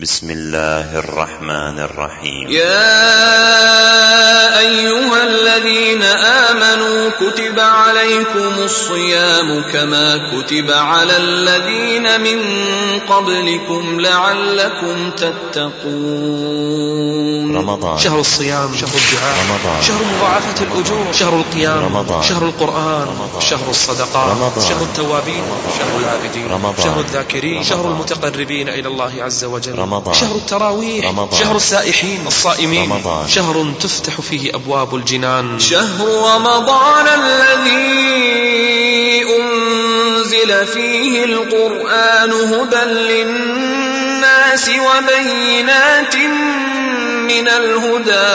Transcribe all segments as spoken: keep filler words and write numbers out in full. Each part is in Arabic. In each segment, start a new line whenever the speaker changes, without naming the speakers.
بسم الله الرحمن الرحيم.
يا أيها الذين آمنوا كتب عليكم الصيام كما كتب على الذين من قبلكم لعلكم تتقون.
رمضان شهر الصيام، شهر الدعاء، رمضان شهر مضاعفة الأجور، شهر القيام، رمضان شهر القرآن، رمضان شهر الصدقات، رمضان شهر التوابين، شهر العابدين، رمضان شهر الذاكرين، شهر المتقربين إلى الله عز وجل، رمضان شهر التراويح، رمضان شهر السائحين الصائمين، رمضان شهر تفتح فيه أبواب الجنان.
شهر رمضان الذي أنزل فيه القرآن هدى للناس وبينات من الهدى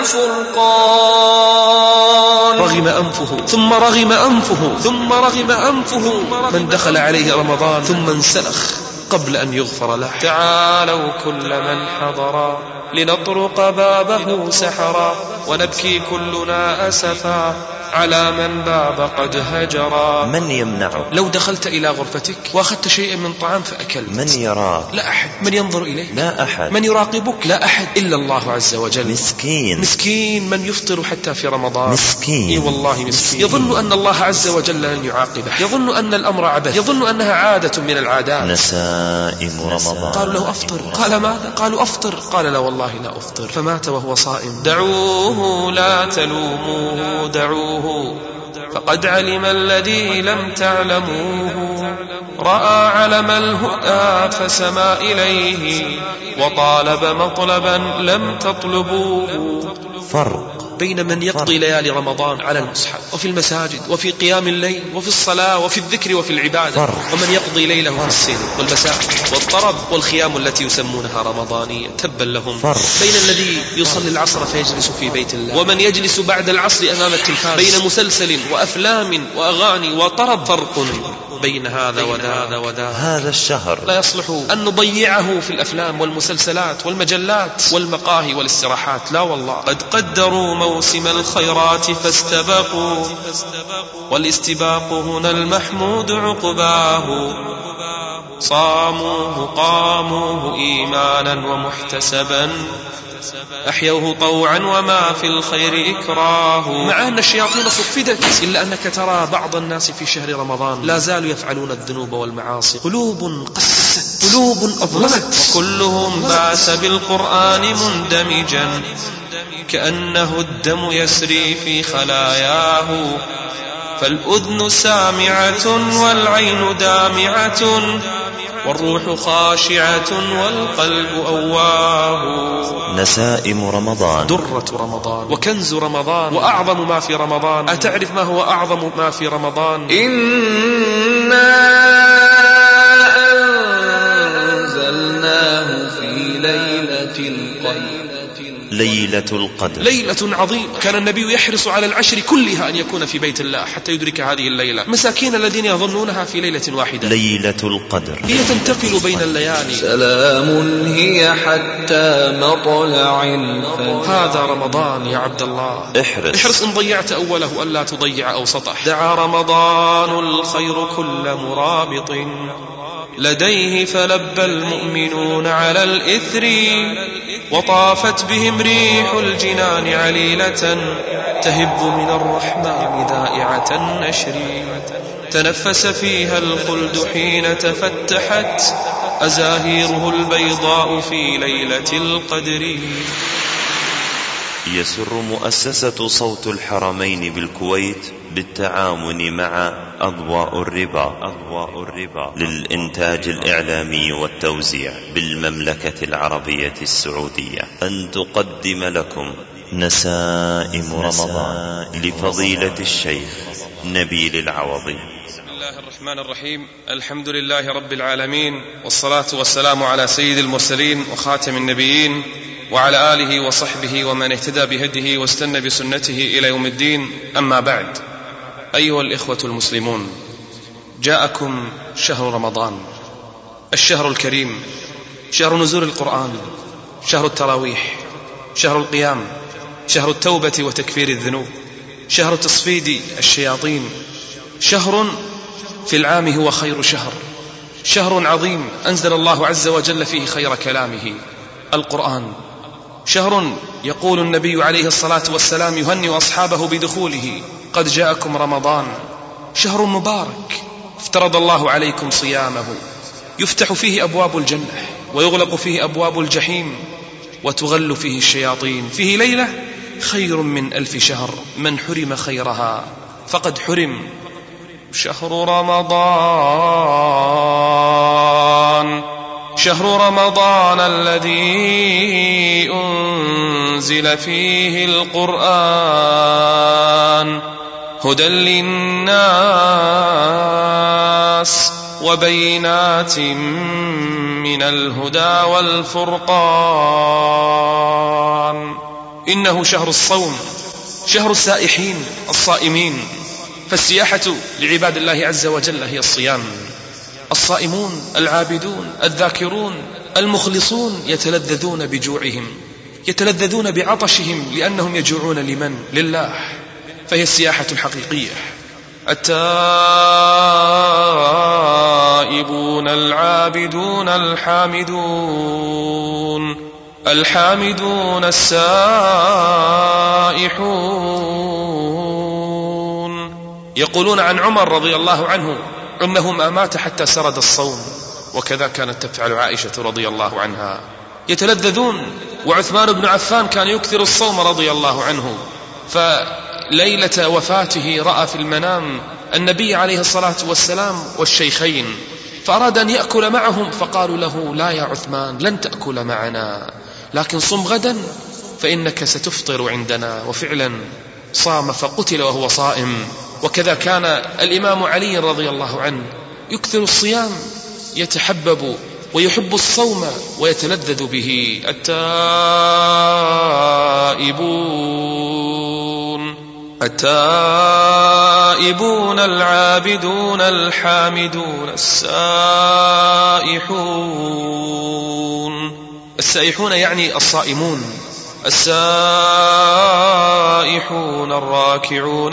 والفرقان.
رغم أنفه ثم رغم أنفه ثم رغم أنفه من دخل عليه رمضان ثم انسلخ قبل أن يغفر له.
تعالوا كل من حضر لنطرق بابه سحرا ونبكي كلنا أسفا على من باب قد هجرا.
من يمنعه؟
لو دخلت إلى غرفتك وأخذت شيئا من طعام فأكلت،
من يراك؟
لا أحد. من ينظر إليك؟
لا أحد.
من يراقبك؟ لا أحد إلا الله عز وجل.
مسكين
مسكين من يفطر حتى في رمضان.
مسكين
إيه والله مسكين. يظن أن الله عز وجل لن يعاقبه، يظن أن الأمر عبث، يظن أنها عادة من العادات.
نسائم رمضان.
قالوا له أفطر، قال ماذا؟ قالوا أفطر، قال لا والله لا أفطر، فمات وهو صائم.
دعوه لا تلوموه، دعوه فقد علم الذي لم تعلموه، رأى علم الهدى فسما إليه وطالب مطلبا لم تطلبوه.
فرق
بين من يقضي ليالي رمضان على المصحف وفي المساجد وفي قيام الليل وفي الصلاة وفي الذكر وفي العبادة، فرق. ومن يقضي ليله في السن والمساء والطرب والخيام التي يسمونها رمضانية، تبا لهم.
فرق.
بين الذي يصلي العصر فيجلس في بيت الله ومن يجلس بعد العصر أمام التلفاز، بين مسلسل وأفلام وأغاني وطرب. فرق بين هذا وذا وذا.
هذا الشهر
لا يصلح أن نضيعه في الأفلام والمسلسلات والمجلات والمقاهي والاستراحات، لا والله.
قد قدروا موسم الخيرات فاستبقوا، والاستباق هنا المحمود عقباه. صاموه قاموه إيمانا ومحتسبا، أحيوه طوعا وما في الخير إكراه.
مع أن الشياطين صفدت، إلا أنك ترى بعض الناس في شهر رمضان لا زالوا يفعلون الذنوب والمعاصي. قلوب قست، قلوب أظلمت،
وكلهم بأس بالقرآن مندمجا كأنه الدم يسري في خلاياه. فالأذن سامعة والعين دامعة والروح خاشعة والقلب أواه.
نسائم رمضان
درة رمضان وكنز رمضان وأعظم ما في رمضان. أتعرف ما هو أعظم ما في رمضان؟
إنا أنزلناه في ليلة القدر.
ليلة القدر
ليلة عظيمة، كان النبي يحرص على العشر كلها أن يكون في بيت الله حتى يدرك هذه الليلة. مساكين الذين يظنونها في ليلة واحدة.
ليلة القدر
هي تنتقل بين الليالي.
سلام هي حتى مطلع الفجر.
هذا رمضان يا عبد الله،
احرص
احرص إن ضيعت أوله ألا تضيع أوسطه. دعا رمضان الخير كل مرابط لديه فلبى المؤمنون على الإثر، وطافت بهم ريح الجنان عليلة تهب من الرحمن ذائعة النشر. تنفس فيها الخلد حين تفتحت أزاهيره البيضاء في ليلة القدر.
يسر مؤسسة صوت الحرمين بالكويت بالتعاون مع أضواء الربا أضواء الربا للإنتاج الإعلامي والتوزيع بالمملكة العربية السعودية أن تقدم لكم نسائم رمضان لفضيلة الشيخ نبيل العوضي.
بسم الله الرحمن الرحيم. الحمد لله رب العالمين، والصلاة والسلام على سيد المرسلين وخاتم النبيين وعلى آله وصحبه ومن اهتدى بهديه واستنى بسنته إلى يوم الدين. أما بعد، أيها الإخوة المسلمون، جاءكم شهر رمضان، الشهر الكريم، شهر نزول القرآن، شهر التراويح، شهر القيام، شهر التوبة وتكفير الذنوب، شهر تصفيد الشياطين، شهر في العام هو خير شهر، شهر عظيم أنزل الله عز وجل فيه خير كلامه القرآن. شهر يقول النبي عليه الصلاة والسلام يهنئ أصحابه بدخوله: قد جاءكم رمضان. شهر مبارك افترض الله عليكم صيامه، يفتح فيه أبواب الجنة ويغلق فيه أبواب الجحيم وتغل فيه الشياطين. فيه ليلة خير من ألف شهر، من حرم خيرها فقد حرم. شهر رمضان شهر رمضان الذي أنزل فيه القرآن هدى للناس وبينات من الهدى والفرقان. إنه شهر الصوم، شهر السائحين الصائمين، فالسياحة لعباد الله عز وجل هي الصيام. الصائمون العابدون الذاكرون المخلصون يتلذذون بجوعهم، يتلذذون بعطشهم، لأنهم يجوعون لمن؟ لله. فهي السياحة الحقيقية. التائبون العابدون الحامدون الحامدون السائحون. يقولون عن عمر رضي الله عنه أنه ما مات حتى سرد الصوم، وكذا كانت تفعل عائشة رضي الله عنها، يتلذذون. وعثمان بن عفان كان يكثر الصوم رضي الله عنه، فليلة وفاته رأى في المنام النبي عليه الصلاة والسلام والشيخين، فأراد أن يأكل معهم، فقالوا له: لا يا عثمان، لن تأكل معنا، لكن صم غدا فإنك ستفطر عندنا. وفعلا صام فقتل وهو صائم. وكذا كان الإمام علي رضي الله عنه يكثر الصيام، يتحبب ويحب الصوم ويتلذذ به. التائبون التائبون العابدون الحامدون السائحون. السائحون يعني الصائمون، السائحون الراكعون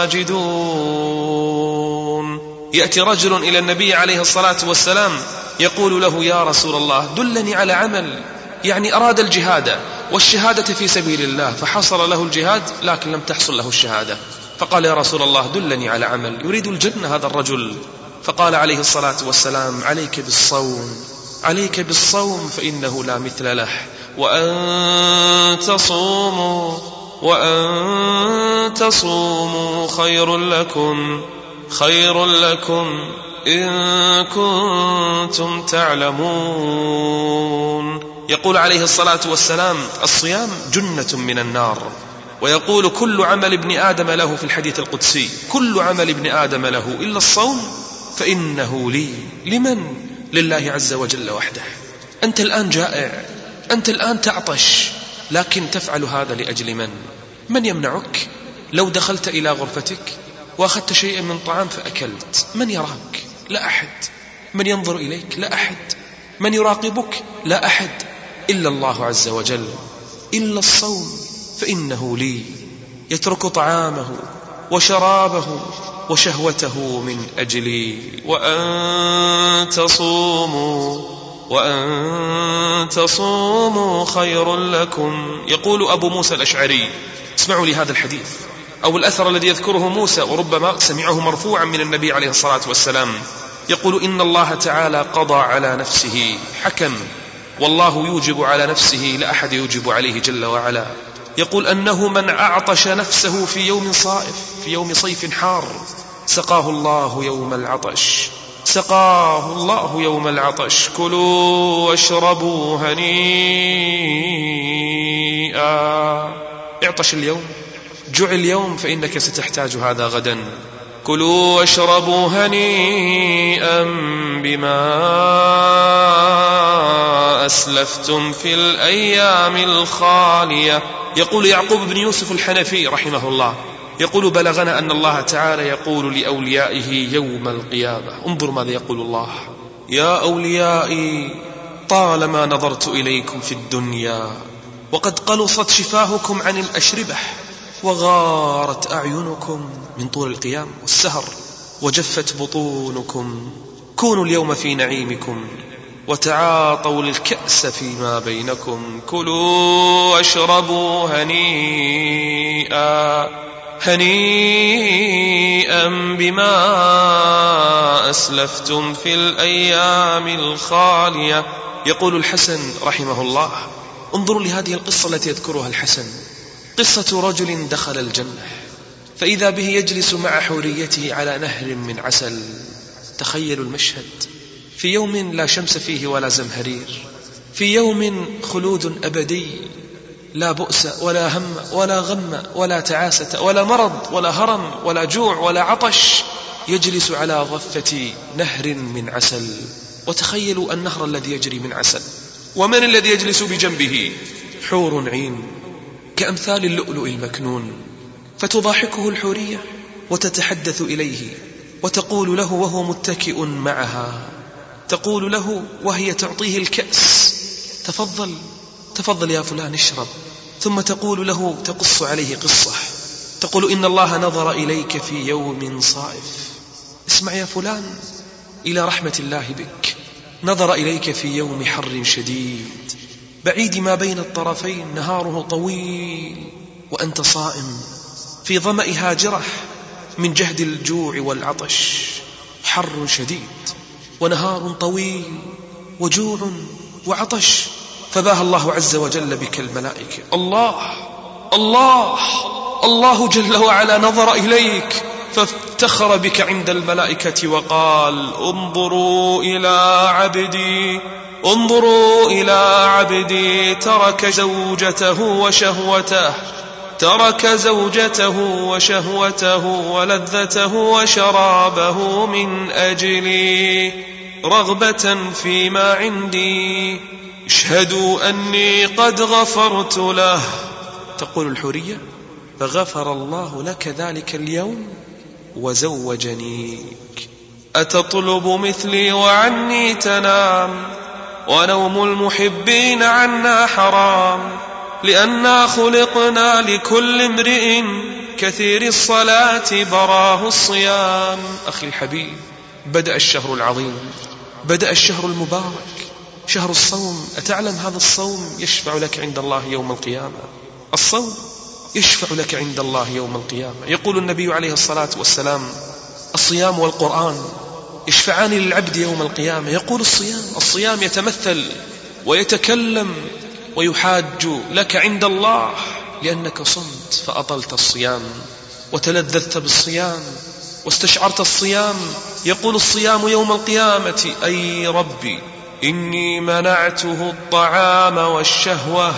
الساجدون. يأتي رجل إلى النبي عليه الصلاة والسلام يقول له: يا رسول الله، دلني على عمل، يعني أراد الجهاد والشهادة في سبيل الله، فحصل له الجهاد لكن لم تحصل له الشهادة، فقال: يا رسول الله دلني على عمل. يريد الجنة هذا الرجل، فقال عليه الصلاة والسلام: عليك بالصوم، عليك بالصوم فإنه لا مثل له، وأن تصوموا وأن تصوموا خير لكم خير لكم إن كنتم تعلمون. يقول عليه الصلاة والسلام: الصيام جنة من النار. ويقول: كل عمل ابن آدم له، في الحديث القدسي: كل عمل ابن آدم له إلا الصوم فإنه لي. لمن؟ لله عز وجل وحده. أنت الآن جائع، أنت الآن تعطش، لكن تفعل هذا لأجل من؟ من يمنعك؟ لو دخلت إلى غرفتك وأخذت شيئا من طعام فأكلت، من يراك؟ لا أحد. من ينظر إليك؟ لا أحد. من يراقبك؟ لا أحد إلا الله عز وجل. إلا الصوم فإنه لي. يترك طعامه وشرابه وشهوته من أجلي. وأن تصوموا وأن تصوموا خير لكم. يقول أبو موسى الأشعري، اسمعوا لي هذا الحديث أو الأثر الذي يذكره موسى، وربما سمعه مرفوعا من النبي عليه الصلاة والسلام. يقول: إن الله تعالى قضى على نفسه، حكم، والله يوجب على نفسه لا أحد يوجب عليه جل وعلا. يقول أنه من أعطش نفسه في يوم صائف، في يوم صيف حار، سقاه الله يوم العطش سقاه الله يوم العطش. كلوا واشربوا هنيئا. اعطش اليوم، جع اليوم، فإنك ستحتاج هذا غدا. كلوا واشربوا هنيئا بما أسلفتم في الأيام الخالية. يقول يعقوب بن يوسف الحنفي رحمه الله، يقول: بلغنا أن الله تعالى يقول لأوليائه يوم القيامة. انظر ماذا يقول الله: يا أوليائي، طالما نظرت إليكم في الدنيا وقد قلصت شفاهكم عن الأشربة، وغارت أعينكم من طول القيام والسهر، وجفت بطونكم
كونوا اليوم في نعيمكم وتعاطوا الكأس فيما بينكم، كلوا واشربوا هنيئا هنيئا بما أسلفتم في الأيام الخالية. يقول الحسن رحمه الله: انظروا لهذه القصة التي يذكرها الحسن، قصة رجل دخل الجنة فإذا به يجلس مع حوريته على نهر من عسل. تخيلوا المشهد، في يوم لا شمس فيه ولا زمهرير، في يوم خلود أبدي، لا بؤس ولا هم ولا غم ولا تعاسة ولا مرض ولا هرم ولا جوع ولا عطش، يجلس على ضفة نهر من عسل. وتخيلوا النهر الذي يجري من عسل، ومن الذي يجلس بجنبه؟ حور عين كأمثال اللؤلؤ المكنون، فتضاحكه الحورية وتتحدث إليه وتقول له وهو متكئ معها، تقول له وهي تعطيه الكأس: تفضل تفضل يا فلان اشرب. ثم تقول له، تقص عليه قصة، تقول: إن الله نظر إليك في يوم صائف، اسمع يا فلان إلى رحمة الله بك، نظر إليك في يوم حر شديد بعيد ما بين الطرفين، نهاره طويل وأنت صائم في ظمأ هاجرة من جهد الجوع والعطش، حر شديد ونهار طويل وجوع وعطش، فباه الله عز وجل بك الملائكة. الله الله الله جل وعلا نظر إليك فافتخر بك عند الملائكة وقال: انظروا إلى عبدي انظروا إلى عبدي ترك زوجته وشهوته ترك زوجته وشهوته ولذته وشرابه من أجلي رغبة فيما عندي، اشهدوا أني قد غفرت له. تقول الحورية: فغفر الله لك ذلك اليوم وزوجنيك. أتطلب مثلي وعني تنام، ونوم المحبين عنا حرام، لأننا خلقنا لكل امرئ كثير الصلاة براه الصيام. أخي الحبيب، بدأ الشهر العظيم، بدأ الشهر المبارك، شهر الصوم. أتعلم هذا الصوم يشفع لك عند الله يوم القيامة؟ الصوم يشفع لك عند الله يوم القيامة. يقول النبي عليه الصلاة والسلام: الصيام والقرآن يشفعان للعبد يوم القيامة. يقول الصيام الصيام يتمثل ويتكلم ويحاج لك عند الله لأنك صمت فأطلت الصيام وتلذذت بالصيام واستشعرت الصيام. يقول الصيام يوم القيامة: أي ربي إني منعته الطعام والشهوة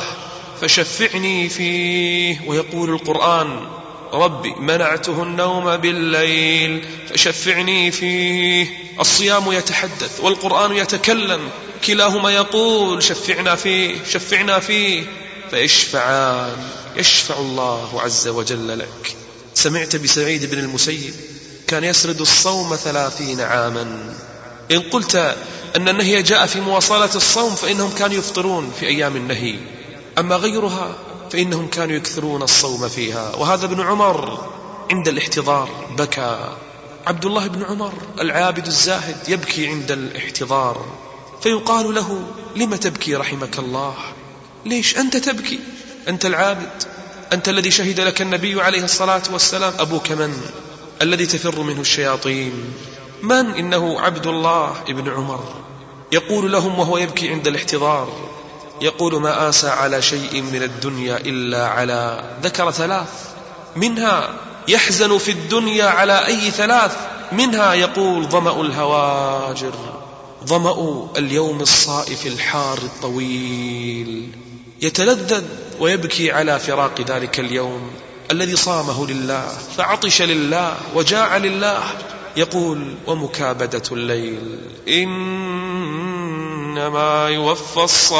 فشفعني فيه. ويقول القرآن: ربي منعته النوم بالليل فشفعني فيه. الصيام يتحدث والقرآن يتكلم، كلاهما يقول: شفعنا فيه شفعنا فيه، فيشفعان، يشفع الله عز وجل لك. سمعت بسعيد بن المسيب كان يسرد الصوم ثلاثين عاما. إن قلت أن النهي جاء في مواصلة الصوم فإنهم كانوا يفطرون في أيام النهي، أما غيرها فإنهم كانوا يكثرون الصوم فيها. وهذا ابن عمر عند الاحتضار بكى. عبد الله بن عمر العابد الزاهد يبكي عند الاحتضار، فيقال له: لم تبكي رحمك الله؟ ليش أنت تبكي؟ أنت العابد، أنت الذي شهد لك النبي عليه الصلاة والسلام. أبوك من؟ الذي تفر منه الشياطين. من؟ إنه عبد الله ابن عمر. يقول لهم وهو يبكي عند الاحتضار، يقول: ما آسى على شيء من الدنيا إلا على، ذكر ثلاث منها، يحزن في الدنيا على أي ثلاث منها؟ يقول: ظمأ الهواجر، ظمأ اليوم الصائف الحار الطويل، يتلذذ ويبكي على فراق ذلك اليوم الذي صامه لله فعطش لله وجاع لله. يقول: ومكابدة الليل، إنما يوفى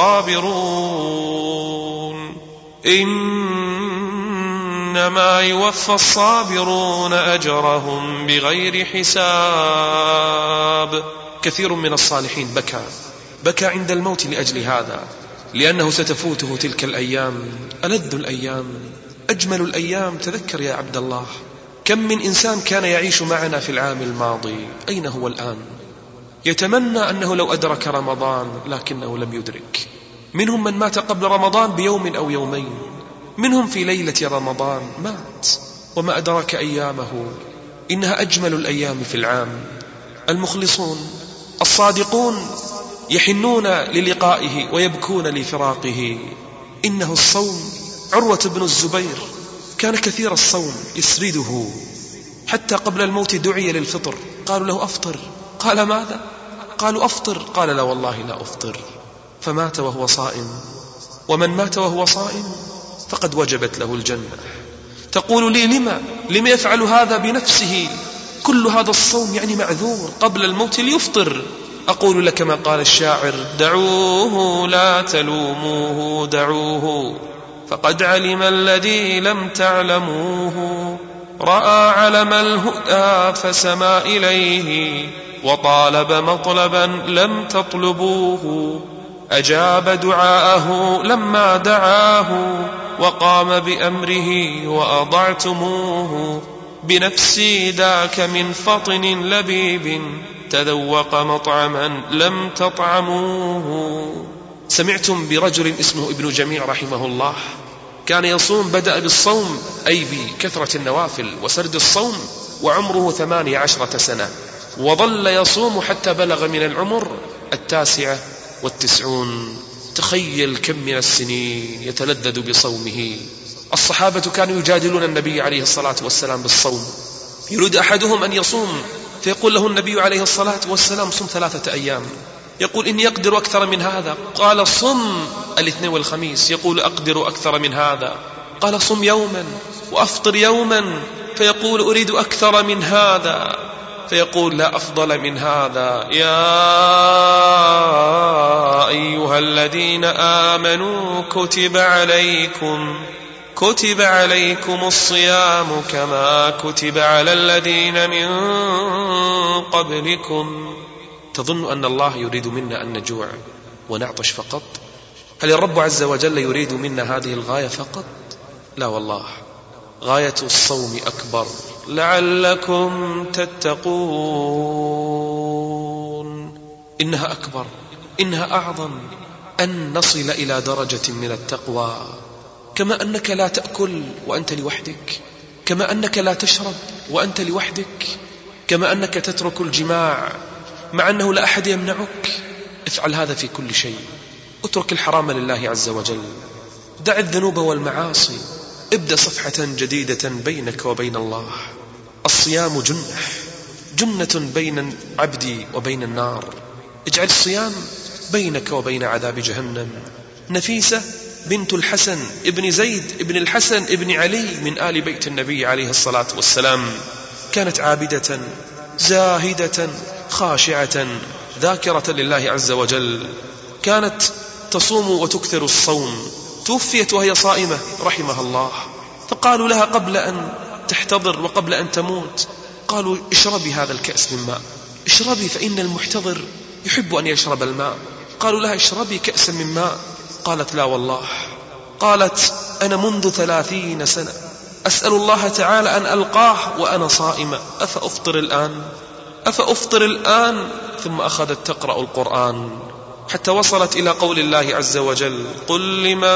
الصابرون إنما يوفى الصابرون أجرهم بغير حساب. كثير من الصالحين بكى بكى عند الموت لأجل هذا، لأنه ستفوته تلك الأيام، ألذ الأيام، أجمل الأيام. تذكر يا عبد الله، كم من إنسان كان يعيش معنا في العام الماضي، أين هو الآن؟ يتمنى أنه لو أدرك رمضان لكنه لم يدرك. منهم من مات قبل رمضان بيوم أو يومين، منهم في ليلة رمضان مات وما أدرك أيامه. إنها أجمل الأيام في العام. المخلصون الصادقون يحنون للقائه ويبكون لفراقه. إنه الصوم. عروة بن الزبير كان كثير الصوم يسرده، حتى قبل الموت دعي للفطر، قالوا له أفطر، قال ماذا؟ قالوا أفطر، قال لا والله لا أفطر، فمات وهو صائم. ومن مات وهو صائم فقد وجبت له الجنة. تقول لي لما لما يفعل هذا بنفسه؟ كل هذا الصوم يعني معذور، قبل الموت ليفطر. أقول لك ما قال الشاعر: دعوه لا تلوموه دعوه، فقد علم الذي لم تعلموه، رأى علم الهدى فسما إليه، وطالب مطلبا لم تطلبوه، أجاب دعاءه لما دعاه، وقام بأمره وأضعتموه، بنفسي ذاك من فطن لبيب، تذوق مطعما لم تطعموه. سمعتم برجل اسمه ابن جميع رحمه الله، كان يصوم، بدأ بالصوم أي بكثرة النوافل وسرد الصوم، وعمره ثمانية عشرة سنة، وظل يصوم حتى بلغ من العمر التاسعة والتسعون. تخيل كم من السنين يتلذذ بصومه. الصحابة كانوا يجادلون النبي عليه الصلاة والسلام بالصوم. يريد أحدهم أن يصوم فيقول له النبي عليه الصلاة والسلام: صم ثلاثة أيام. يقول: إني أقدر أكثر من هذا. قال: صم الاثنين والخميس. يقول: أقدر أكثر من هذا. قال: صم يوما وأفطر يوما. فيقول: أريد أكثر من هذا. فيقول: لا أفضل من هذا. يا أيها الذين آمنوا كتب عليكم كتب عليكم الصيام كما كتب على الذين من قبلكم. تظن أن الله يريد منا أن نجوع ونعطش فقط؟ هل الرب عز وجل يريد منا هذه الغاية فقط؟ لا والله، غاية الصوم أكبر. لعلكم تتقون. إنها أكبر، إنها أعظم، أن نصل إلى درجة من التقوى. كما أنك لا تأكل وأنت لوحدك، كما أنك لا تشرب وأنت لوحدك، كما أنك تترك الجماع مع أنه لا أحد يمنعك. افعل هذا في كل شيء. اترك الحرام لله عز وجل، دع الذنوب والمعاصي، ابدأ صفحة جديدة بينك وبين الله. الصيام جنة جنة بين العبد وبين النار. اجعل الصيام بينك وبين عذاب جهنم. نفيسة بنت الحسن ابن زيد ابن الحسن ابن علي من آل بيت النبي عليه الصلاة والسلام، كانت عابدة زاهدة خاشعة ذاكرة لله عز وجل، كانت تصوم وتكثر الصوم. توفيت وهي صائمة رحمها الله، فقالوا لها قبل أن تحتضر وقبل أن تموت، قالوا: اشربي هذا الكأس من ماء، اشربي فإن المحتضر يحب أن يشرب الماء. قالوا لها: اشربي كأسا من ماء. قالت: لا والله. قالت: أنا منذ ثلاثين سنة أسأل الله تعالى أن ألقاه وأنا صائمة، أفأفطر الآن أفأفطر الآن ثم أخذت تقرأ القرآن حتى وصلت إلى قول الله عز وجل: قل لمن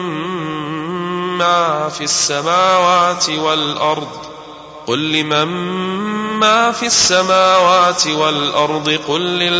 ما في السماوات والأرض قل لمن ما في السماوات والأرض قل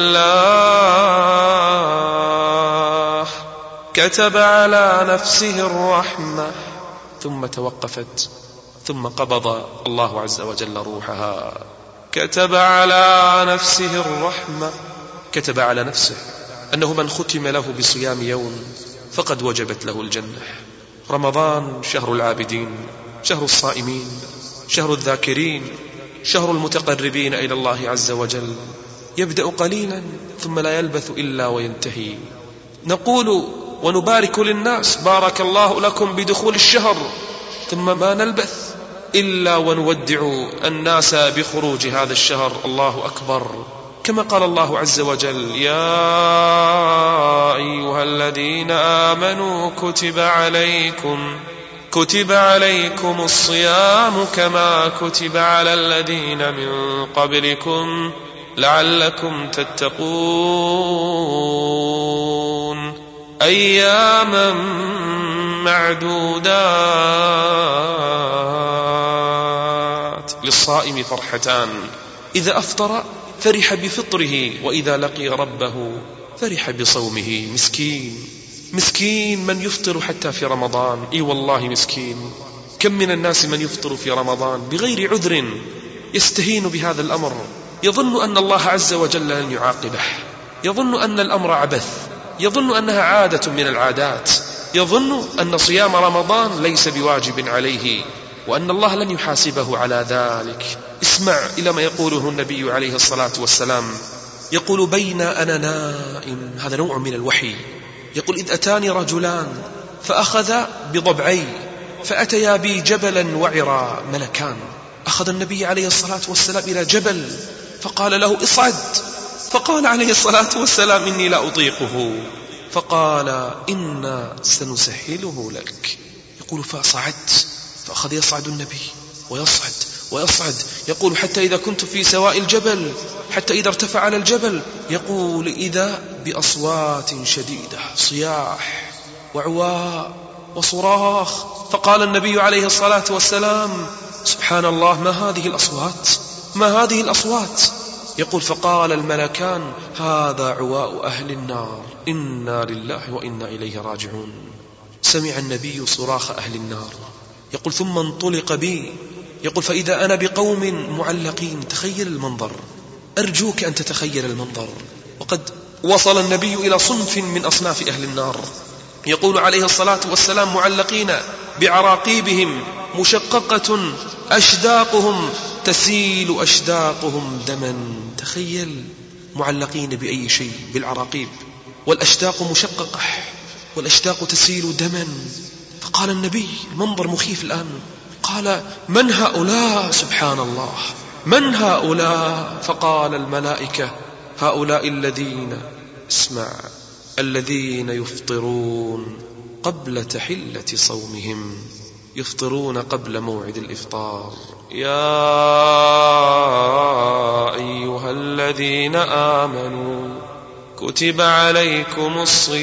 لله كتب على نفسه الرحمة. ثم توقفت، ثم قبض الله عز وجل روحها. كتب على نفسه الرحمة، كتب على نفسه أنه من ختم له بصيام يوم فقد وجبت له الجنة. رمضان شهر العابدين، شهر الصائمين، شهر الذاكرين، شهر المتقربين إلى الله عز وجل. يبدأ قليلا ثم لا يلبث إلا وينتهي. نقول ونبارك للناس: بارك الله لكم بدخول الشهر، ثم ما نلبث إلا ونودع الناس بخروج هذا الشهر. الله أكبر. كما قال الله عز وجل: يا أيها الذين آمنوا كتب عليكم كتب عليكم الصيام كما كتب على الذين من قبلكم
لعلكم تتقون أياما معدودات. للصائم فرحتان: إذا أفطر فرح بفطره، وإذا لقي ربه فرح بصومه. مسكين مسكين من يفطر حتى في رمضان. إي والله مسكين. كم من الناس من يفطر في رمضان بغير عذر، يستهين بهذا الأمر، يظن أن الله عز وجل لن يعاقبه، يظن أن الأمر عبث، يظن أنها عادة من العادات، يظن أن صيام رمضان ليس بواجب عليه، وأن الله لن يحاسبه على ذلك. اسمع إلى ما يقوله النبي عليه الصلاة والسلام، يقول: بين أنا نائم، هذا نوع من الوحي، يقول: إذ أتاني رجلان فأخذ بضبعي فأتيا بي جبلا وعرا، ملكان. أخذ النبي عليه الصلاة والسلام إلى جبل فقال له: اصعد. فقال عليه الصلاة والسلام: إني لا أطيقه. فقال: إنا سنسهله لك. يقول: فصعدت، فأخذ يصعد النبي ويصعد ويصعد، يقول: حتى إذا كنت في سواء الجبل، حتى إذا ارتفع على الجبل، يقول: إذا بأصوات شديدة، صياح وعواء وصراخ. فقال النبي عليه الصلاة والسلام: سبحان الله، ما هذه الأصوات؟ ما هذه الأصوات؟ يقول: فقال الملكان: هذا عواء أهل النار، إنا لله وإنا إليه راجعون. سمع النبي صراخ أهل النار، يقول: ثم انطلق بي، يقول: فإذا أنا بقوم معلقين. تخيل المنظر، أرجوك أن تتخيل المنظر. وقد وصل النبي إلى صنف من أصناف أهل النار، يقول عليه الصلاة والسلام: معلقين بعراقيبهم، مشققة أشداقهم، تسيل أشداقهم دما. تخيل، معلقين بأي شيء، بالعراقيب، والأشداق مشققة، والأشداق تسيل دما. فقال النبي، المنظر مخيف الآن، قال: من هؤلاء؟ سبحان الله، من هؤلاء؟ فقال الملائكة: هؤلاء الذين، اسمع، الذين يفطرون قبل تحلة صومهم، يفطرون قبل موعد الإفطار. يا أيها الذين آمنوا كتب عليكم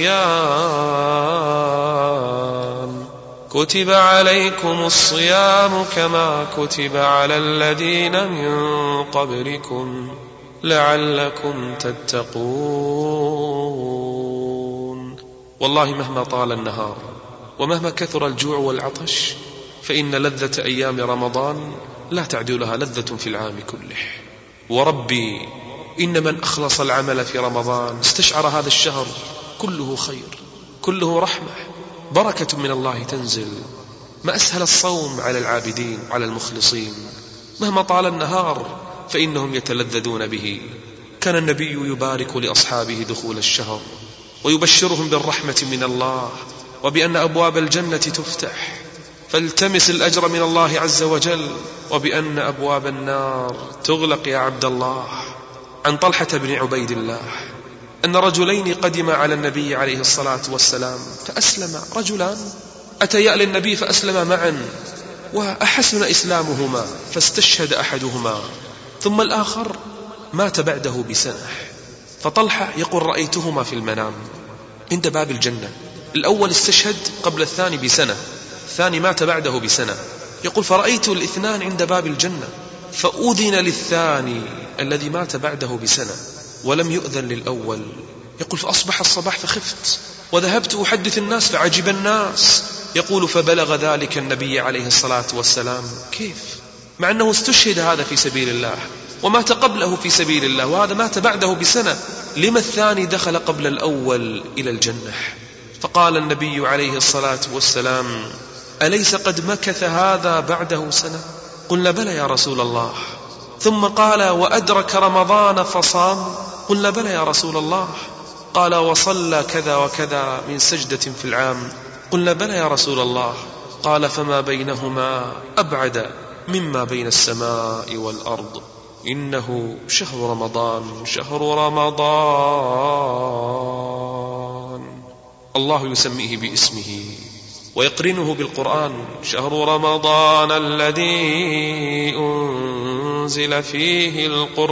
الصيام كتب عليكم الصيام كما كتب على الذين من قبلكم لعلكم تتقون. والله مهما طال النهار ومهما كثر الجوع والعطش، فإن لذة أيام رمضان لا تعدلها لذة في العام كله. وربي إن من أخلص العمل في رمضان استشعر هذا الشهر كله خير، كله رحمة، بركة من الله تنزل. ما أسهل الصوم على العابدين، على المخلصين، مهما طال النهار فإنهم يتلذذون به. كان النبي يبارك لأصحابه دخول الشهر، ويبشرهم بالرحمة من الله، وبأن أبواب الجنة تفتح، فالتمس الأجر من الله عز وجل، وبأن أبواب النار تغلق يا عبد الله. عن طلحة بن عبيد الله أن رجلين قدما على النبي عليه الصلاة والسلام فأسلما. رجلان أتيا للنبي فأسلما معا، وأحسن إسلامهما، فاستشهد أحدهما، ثم الآخر مات بعده بسنة. فطلحة يقول: رأيتهما في المنام عند باب الجنة، الأول استشهد قبل الثاني بسنة، الثاني مات بعده بسنة. يقول: فرأيت الاثنان عند باب الجنة، فأذن للثاني الذي مات بعده بسنة ولم يؤذن للأول. يقول: فأصبح الصباح فخفت وذهبت أحدث الناس فعجب الناس. يقول: فبلغ ذلك النبي عليه الصلاة والسلام. كيف؟ مع أنه استشهد هذا في سبيل الله ومات قبله في سبيل الله، وهذا مات بعده بسنة، لما الثاني دخل قبل الأول إلى الجنة؟ فقال النبي عليه الصلاة والسلام: أليس قد مكث هذا بعده سنة؟ قلنا: بلى يا رسول الله. ثم قال: وأدرك رمضان فصام؟ قلنا: بلى يا رسول الله. قال: وصلى كذا وكذا من سجدة في العام؟ قلنا: بلى يا رسول الله. قال: فما بينهما أبعد مما بين السماء والأرض، إنه شهر رمضان، شهر رمضان. الله يسميه باسمه ويقرنه بالقرآن: شهر رمضان الذي أنزل
أنزل فيه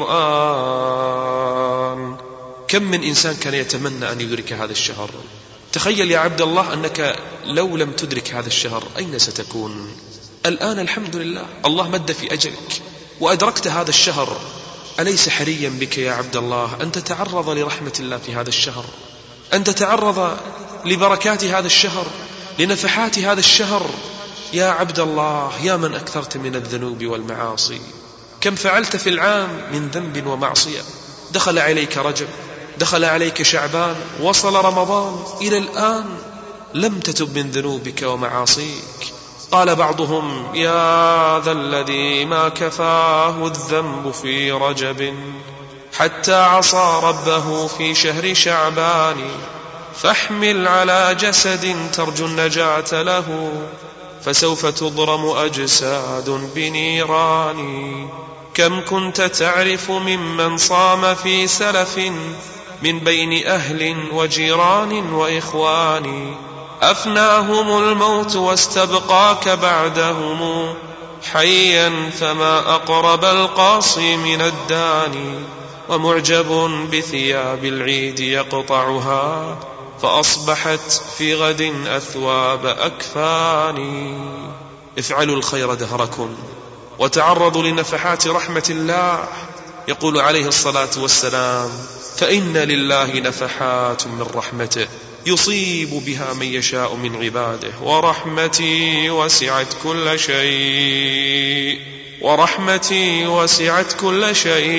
القرآن. كم من إنسان كان يتمنى أن يدرك هذا الشهر. تخيل يا عبد الله أنك لو لم تدرك هذا الشهر أين ستكون؟ الآن الحمد لله الله مد في أجلك وأدركت هذا الشهر. أليس حريا بك يا عبد الله أن تتعرض لرحمة الله في هذا الشهر، أن تتعرض لبركات هذا الشهر، لنفحات هذا الشهر؟ يا عبد الله يا من أكثرت من الذنوب والمعاصي، كم فعلت في العام من ذنب ومعصية. دخل عليك رجب، دخل عليك شعبان، وصل رمضان، إلى الآن لم تتب من ذنوبك ومعاصيك. قال بعضهم يا ذا الذي ما كفاه الذنب في رجب حتى عصى ربه في شهر شعبان، فاحمل على جسد ترجو النجاة له فسوف تضرم أجساد بنيران. كم كنت تعرف ممن صام في سلف من بين أهل وجيران وإخوان، أفناهم الموت واستبقاك بعدهم حيا فما أقرب القاصي من الداني، ومعجب بثياب العيد يقطعها فأصبحت في غد أثواب أكفان. افعلوا الخير دهركم وتعرضوا لنفحات رحمة الله. يقول عليه الصلاة والسلام فإن لله نفحات من رحمته يصيب بها من يشاء من عباده، ورحمتي وسعت كل شيء ورحمتي وسعت كل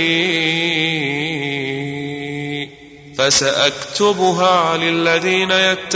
شيء فسأكتبها للذين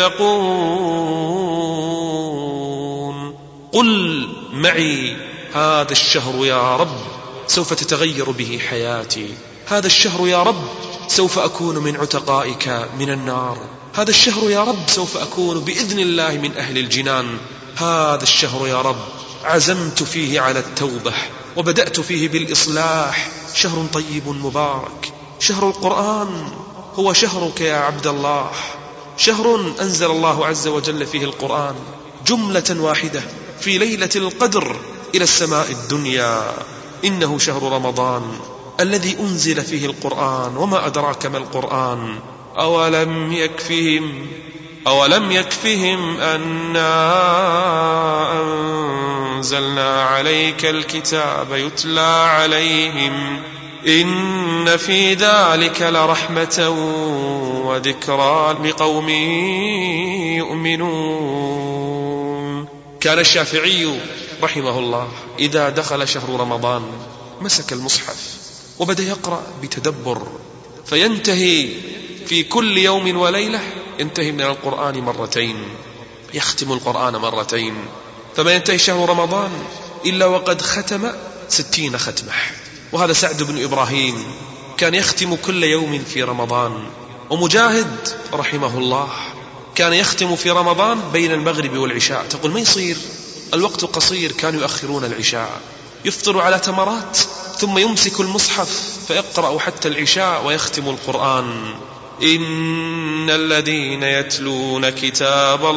يتقون. قل معي هذا الشهر يا رب سوف تتغير به حياتي، هذا الشهر يا رب سوف أكون من عتقائك من النار، هذا الشهر يا رب سوف أكون بإذن الله من أهل الجنان، هذا الشهر يا رب عزمت فيه على التوبة وبدأت فيه بالإصلاح. شهر طيب مبارك، شهر القرآن، هو شهرك يا عبد الله، شهر أنزل الله عز وجل فيه القرآن جملة واحدة في ليلة القدر إلى السماء الدنيا. إنه شهر رمضان الذي أنزل فيه القرآن، وما أدراك ما القرآن. أولم يكفهم أولم يكفهم أنا أنزلنا عليك الكتاب يتلى عليهم إن في ذلك لرحمة وذكرى لقوم يؤمنون. كان الشافعي رحمه الله إذا دخل شهر رمضان مسك المصحف وبدأ يقرأ بتدبر، فينتهي في كل يوم وليلة ينتهي من القرآن مرتين، يختم القرآن مرتين، فما ينتهي شهر رمضان إلا وقد ختم ستين ختمة. وهذا سعد بن إبراهيم كان يختم كل يوم في رمضان. ومجاهد رحمه الله كان يختم في رمضان بين المغرب والعشاء. تقول ما يصير، الوقت قصير، كانوا يؤخرون العشاء، يفطر على تمرات ثم يمسك المصحف فيقرأ حتى العشاء ويختم القرآن. إن الذين يتلون كتاب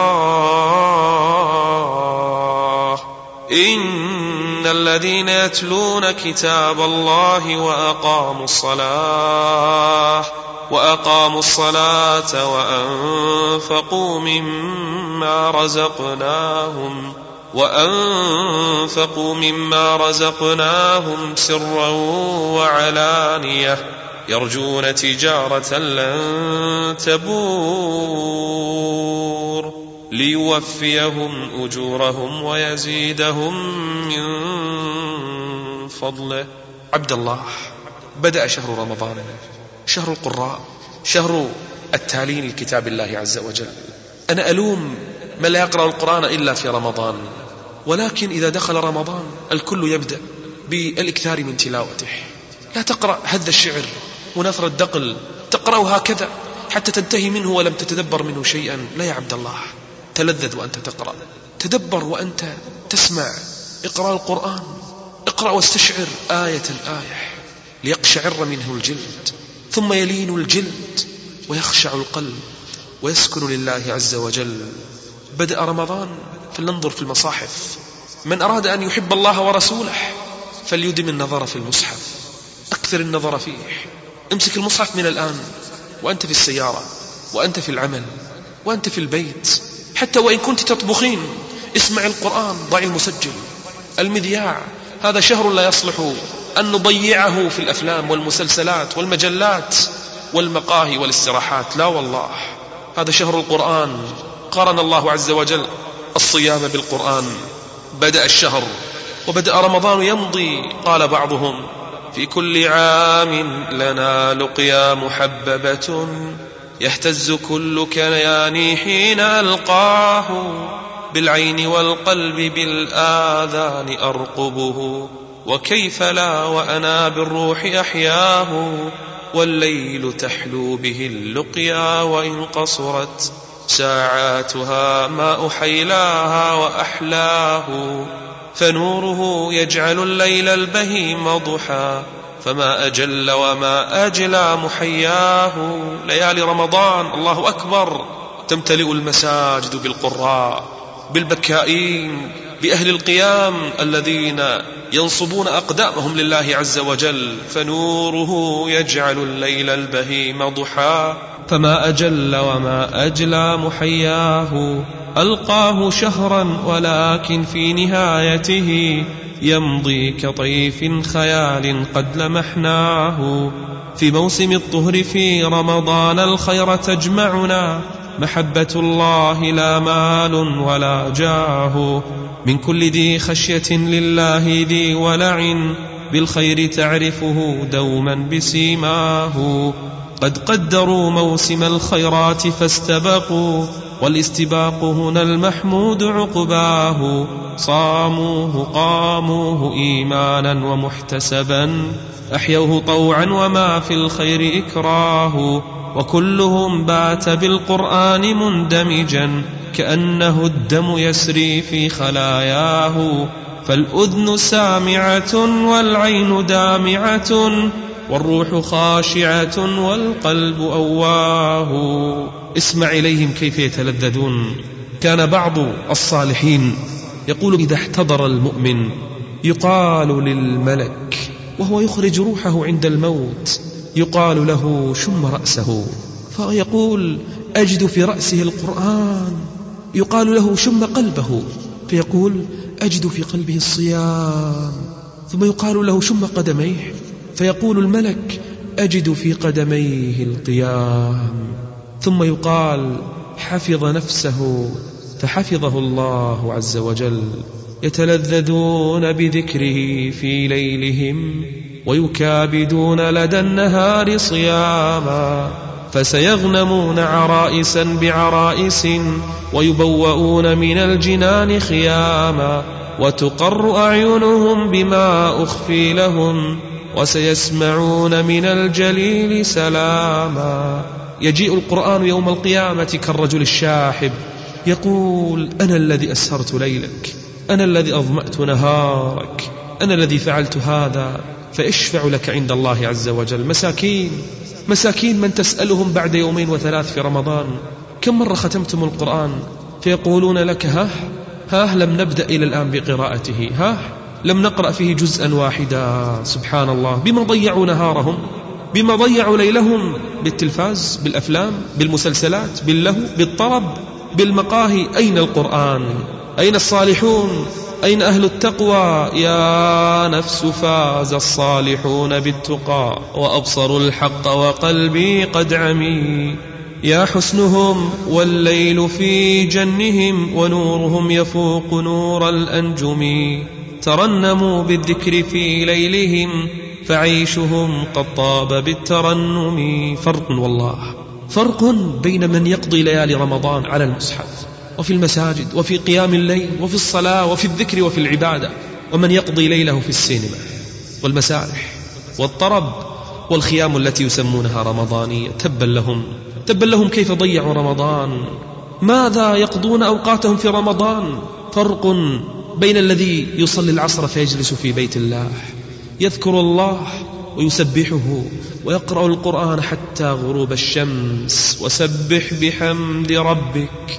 الله إن الذين يتلون كتاب الله وأقاموا الصلاة وأقاموا الصلاة وأنفقوا مما رزقناهم وأنفقوا مما رزقناهم سرا وعلانية يرجون تجارة لن تبور ليوفيهم أجورهم ويزيدهم من فضله. عبد الله، بدأ شهر رمضان، شهر القراء، شهر التالين لكتاب الله عز وجل. أنا ألوم من لا يقرأ القرآن إلا في رمضان، ولكن إذا دخل رمضان الكل يبدأ بالإكثار من تلاوته. لا تقرأ هذا الشعر ونثر الدقل تقرأه هكذا حتى تنتهي منه ولم تتدبر منه شيئا. لا يا عبد الله، تلذذ وأنت تقرأ، تدبر وأنت تسمع. اقرأ القرآن، اقرأ واستشعر آية آية ليقشعر منه الجلد، ثم يلين الجلد ويخشع القلب ويسكن لله عز وجل. بدأ رمضان، فلننظر في المصاحف. من أراد أن يحب الله ورسوله فليدم النظر في المصحف، أكثر النظر فيه. امسك المصحف من الآن وأنت في السيارة، وأنت في العمل، وأنت في البيت، حتى وإن كنت تطبخين اسمع القرآن. ضع المسجل، المذياع. هذا شهر لا يصلح أن نضيعه في الأفلام والمسلسلات والمجلات والمقاهي والاستراحات، لا والله، هذا شهر القرآن. قارن الله عز وجل الصيام بالقرآن. بدأ الشهر وبدأ رمضان يمضي. قال بعضهم: في كل عام لنا لقيا محببة، يهتز كل كياني حين ألقاه، بالعين والقلب بالآذان أرقبه، وكيف لا وأنا بالروح أحياه، والليل تحلو به اللقيا وإن قصرت ساعاتها ما أحيلاها وأحلاه، فنوره يجعل الليل البهيم ضحى، فما أجل وما أجلى محياه. ليالي رمضان الله أكبر تمتلئ المساجد بالقراء، بالبكائين، بأهل القيام الذين ينصبون أقدامهم لله عز وجل. فنوره يجعل الليل البهيم ضحى، فما أجل وما أجلى محياه. ألقاه شهرا ولكن في نهايته يمضي كطيف خيال قد لمحناه. في موسم الطهر في رمضان الخير تجمعنا، محبة الله لا مال ولا جاه. من كل ذي خشية لله ذي ولع، بالخير تعرفه دوما بسيماه. قد قدروا موسم الخيرات فاستبقوا، والاستباق هنا المحمود عقباه. صاموه قاموه إيمانا ومحتسبا، أحيوه طوعا وما في الخير إكراه. وكلهم بات بالقرآن مندمجا، كأنه الدم يسري في خلاياه. فالأذن سامعة والعين دامعة، والروح خاشعة والقلب أواه. اسمع إليهم كيف يتلذذون. كان بعض الصالحين يقول: إذا احتضر المؤمن يقال للملك وهو يخرج روحه عند الموت، يقال له: شم رأسه، فيقول: أجد في رأسه القرآن. يقال له: شم قلبه، فيقول: أجد في قلبه الصيام. ثم يقال له: شم قدميه، فيقول الملك: أجد في قدميه القيام. ثم يقال: حفظ نفسه، فحفظه الله عز وجل. يتلذذون بذكره في ليلهم، ويكابدون لدى النهار صياما. فسيغنمون عرائسا بعرائس، ويبوؤون من الجنان خياما. وتقر أعينهم بما أخفي لهم، وسيسمعون من الجليل سلاما. يجيء القرآن يوم القيامة كالرجل الشاحب، يقول: أنا الذي أسهرت ليلك، أنا الذي أظمأت نهارك، أنا الذي فعلت هذا. فيشفع لك عند الله عز وجل. مساكين مساكين من تسألهم بعد يومين وثلاث في رمضان: كم مرة ختمتم القرآن؟ فيقولون لك: ها ها لم نبدأ إلى الآن بقراءته، ها لم نقرأ فيه جزءا واحدا. سبحان الله، بما ضيعوا نهارهم، بما ضيعوا ليلهم، بالتلفاز، بالأفلام، بالمسلسلات، باللهو، بالطرب، بالمقاهي. أين القرآن؟ أين الصالحون؟ أين أهل التقوى؟ يا نفس فاز الصالحون بالتقى، وأبصروا الحق وقلبي قد عمي. يا حسنهم والليل في جنهم، ونورهم يفوق نور الأنجم. ترنموا بالذكر في ليلهم، فعيشهم قد طاب بالترنم. فرق والله، فرق بين من يقضي ليالي رمضان على المصحف وفي المساجد وفي قيام الليل وفي الصلاة وفي الذكر وفي العبادة، ومن يقضي ليله في السينما والمسارح والطرب والخيام التي يسمونها رمضانية. تبا لهم، تبا لهم كيف ضيعوا رمضان. ماذا يقضون أوقاتهم في رمضان؟ فرق بين الذي يصلي العصر فيجلس في بيت الله يذكر الله ويسبحه ويقرأ القرآن حتى غروب الشمس، وسبح بحمد ربك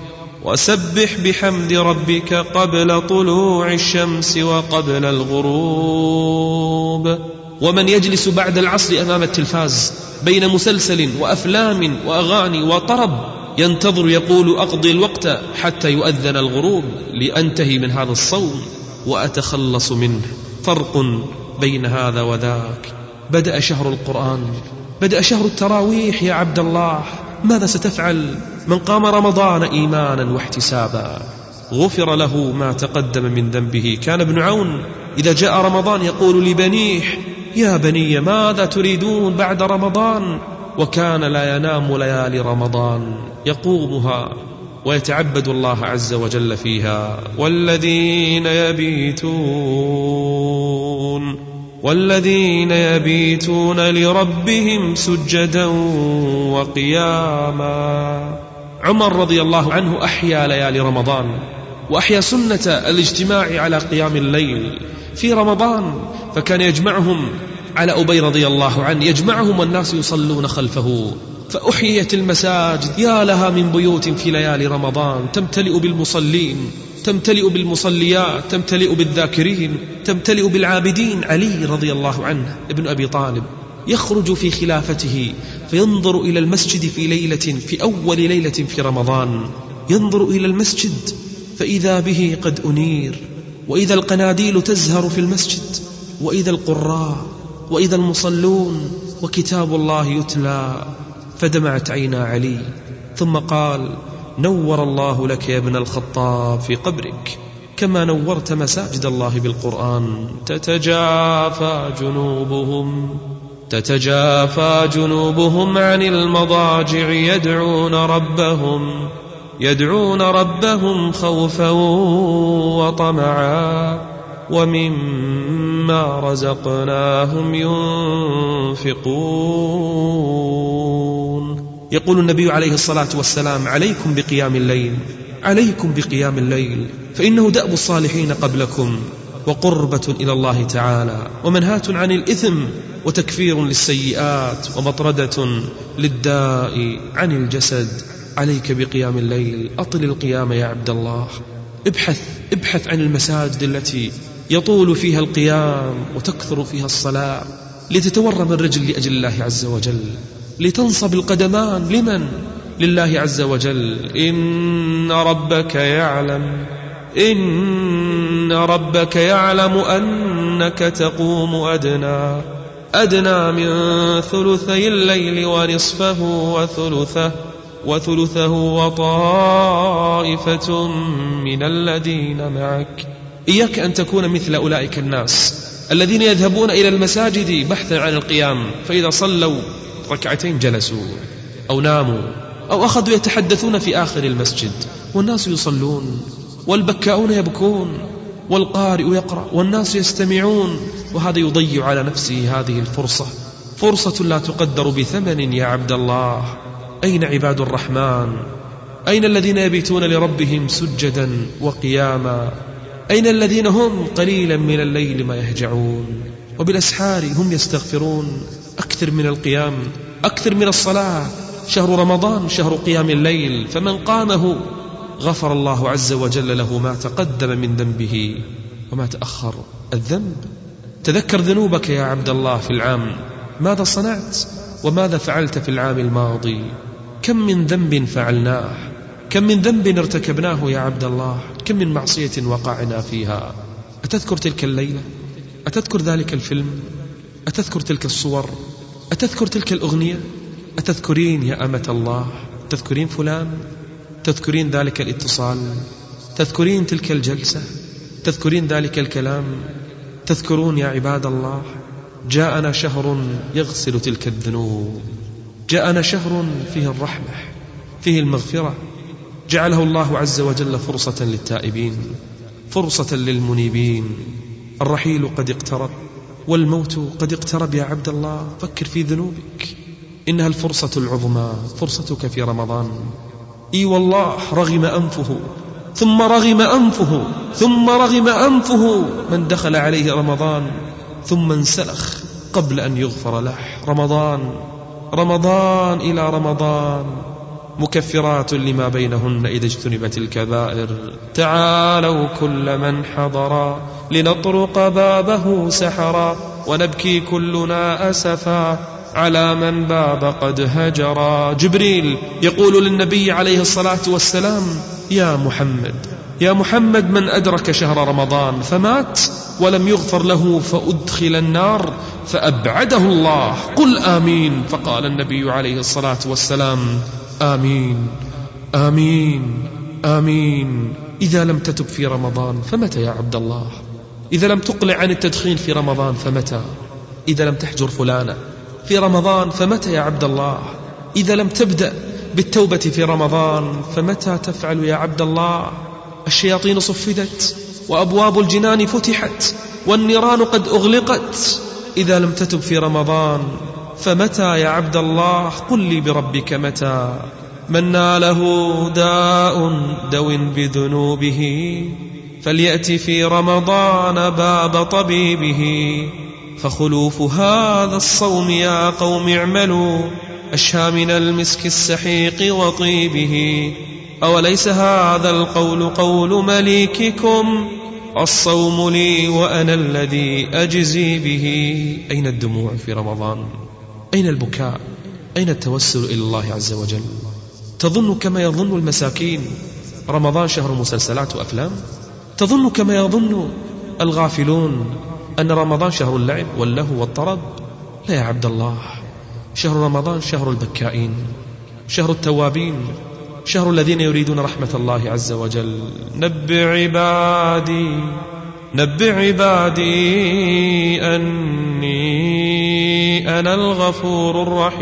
وسبح بحمد ربك قبل طلوع الشمس وقبل الغروب. ومن يجلس بعد العصر أمام التلفاز بين مسلسل وأفلام وأغاني وطرب ينتظر يقول أقضي الوقت حتى يؤذن الغروب لأنتهي من هذا الصوم وأتخلص منه. فرق بين هذا وذاك. بدأ شهر القرآن، بدأ شهر التراويح يا عبد الله. ماذا ستفعل من قام رمضان إيمانا واحتسابا؟ غفر له ما تقدم من ذنبه. كان ابن عون إذا جاء رمضان يقول لبنيه: يا بني ماذا تريدون بعد رمضان؟ وكان لا ينام ليالي رمضان، يقومها ويتعبد الله عز وجل فيها. والذين يبيتون والذين يبيتون لربهم سجدا وقياما. عمر رضي الله عنه أحيا ليالي رمضان وأحيا سنة الاجتماع على قيام الليل في رمضان، فكان يجمعهم على أبي رضي الله عنه، يجمعهم والناس يصلون خلفه. فأحييت المساجد، يا لها من بيوت في ليالي رمضان تمتلئ بالمصلين، تمتلئ بالمصليات، تمتلئ بالذاكرين، تمتلئ بالعابدين. علي رضي الله عنه ابن أبي طالب يخرج في خلافته فينظر إلى المسجد في ليلة في أول ليلة في رمضان، ينظر إلى المسجد فإذا به قد أنير، وإذا القناديل تزهر في المسجد، وإذا القراء، وإذا المصلون، وكتاب الله يتلى. فدمعت عينا علي، ثم قال: نور الله لك يا ابن الخطاب في قبرك كما نورت مساجد الله بالقرآن. تتجافى جنوبهم تتجافى جنوبهم عن المضاجع يدعون ربهم يدعون ربهم خوفا وطمعا ومما رزقناهم ينفقون. يقول النبي عليه الصلاة والسلام: عليكم بقيام الليل، عليكم بقيام الليل، فإنه دأب الصالحين قبلكم، وقربة إلى الله تعالى، ومنهاة عن الإثم، وتكفير للسيئات، ومطردة للداء عن الجسد. عليك بقيام الليل، أطل القيام يا عبد الله. ابحث ابحث عن المساجد التي يطول فيها القيام وتكثر فيها الصلاة، لتتورم الرجل لأجل الله عز وجل، لتنصب القدمان. لمن؟ لله عز وجل. إن ربك يعلم إن ربك يعلم أنك تقوم أدنى أدنى من ثلثي الليل ونصفه وثلثه وثلثه وطائفة من الذين معك. إياك أن تكون مثل أولئك الناس الذين يذهبون إلى المساجد بحثا عن القيام، فإذا صلوا ركعتين جلسوا أو ناموا أو أخذوا يتحدثون في آخر المسجد، والناس يصلون، والبكاؤون يبكون، والقارئ يقرأ، والناس يستمعون، وهذا يضيع على نفسه هذه الفرصة، فرصة لا تقدر بثمن يا عبد الله. أين عباد الرحمن؟ أين الذين يبيتون لربهم سجدا وقياما؟ أين الذين هم قليلا من الليل ما يهجعون، وبالأسحار هم يستغفرون؟ أكثر من القيام، أكثر من الصلاة. شهر رمضان شهر قيام الليل، فمن قامه غفر الله عز وجل له ما تقدم من ذنبه وما تأخر. الذنب، تذكر ذنوبك يا عبد الله في العام، ماذا صنعت وماذا فعلت في العام الماضي؟ كم من ذنب فعلناه، كم من ذنب ارتكبناه يا عبد الله، كم من معصية وقعنا فيها. أتذكر تلك الليلة؟ أتذكر ذلك الفيلم؟ أتذكر تلك الصور؟ أتذكر تلك الأغنية؟ أتذكرين يا أمة الله؟ تذكرين فلان؟ تذكرين ذلك الاتصال؟ تذكرين تلك الجلسة؟ تذكرين ذلك الكلام؟ تذكرون يا عباد الله؟ جاءنا شهر يغسل تلك الذنوب، جاءنا شهر فيه الرحمة، فيه المغفرة، جعله الله عز وجل فرصة للتائبين، فرصة للمنيبين. الرحيل قد اقترب، والموت قد اقترب يا عبد الله. فكر في ذنوبك، إنها الفرصة العظمى، فرصتك في رمضان. إي والله، رغم أنفه ثم رغم أنفه ثم رغم أنفه من دخل عليه رمضان ثم انسلخ قبل أن يغفر له. رمضان رمضان إلى رمضان، مكفرات لما بينهن إذا اجتنبت الكبائر. تعالوا كل من حضرا لنطرق بابه سحرا ونبكي كلنا أسفا على من باب قد هجرا. جبريل يقول للنبي عليه الصلاة والسلام: يا محمد يا محمد، من أدرك شهر رمضان فمات ولم يغفر له فأدخل النار فأبعده الله، قل آمين. فقال النبي عليه الصلاة والسلام: آمين آمين آمين. إذا لم تتب في رمضان فمتى يا عبد الله؟ إذا لم تقلع عن التدخين في رمضان فمتى؟ إذا لم تحجر فلانا في رمضان فمتى يا عبد الله؟ إذا لم تبدأ بالتوبة في رمضان فمتى تفعل يا عبد الله؟ الشياطين صفدت وأبواب الجنان فتحت والنيران قد أغلقت. إذا لم تتب في رمضان فمتى يا عبد الله؟ قل لي بربك متى. من ناله داء دو بذنوبه فليأتي في رمضان باب طبيبه. فخلوف هذا الصوم يا قوم اعملوا أشهى من المسك السحيق وطيبه. أوليس هذا القول قول مليككم؟ الصوم لي وأنا الذي أجزي به. أين الدموع في رمضان؟ أين البكاء؟ أين التوسل إلى الله عز وجل؟ تظن كما يظن المساكين رمضان شهر مسلسلات وأفلام؟ تظن كما يظن الغافلون أن رمضان شهر اللعب واللهو والطرب؟ لا يا عبد الله، شهر رمضان شهر البكائين، شهر التوابين، شهر الذين يريدون رحمة الله عز وجل. نبئ عبادي نبئ عبادي أني أنا الغفور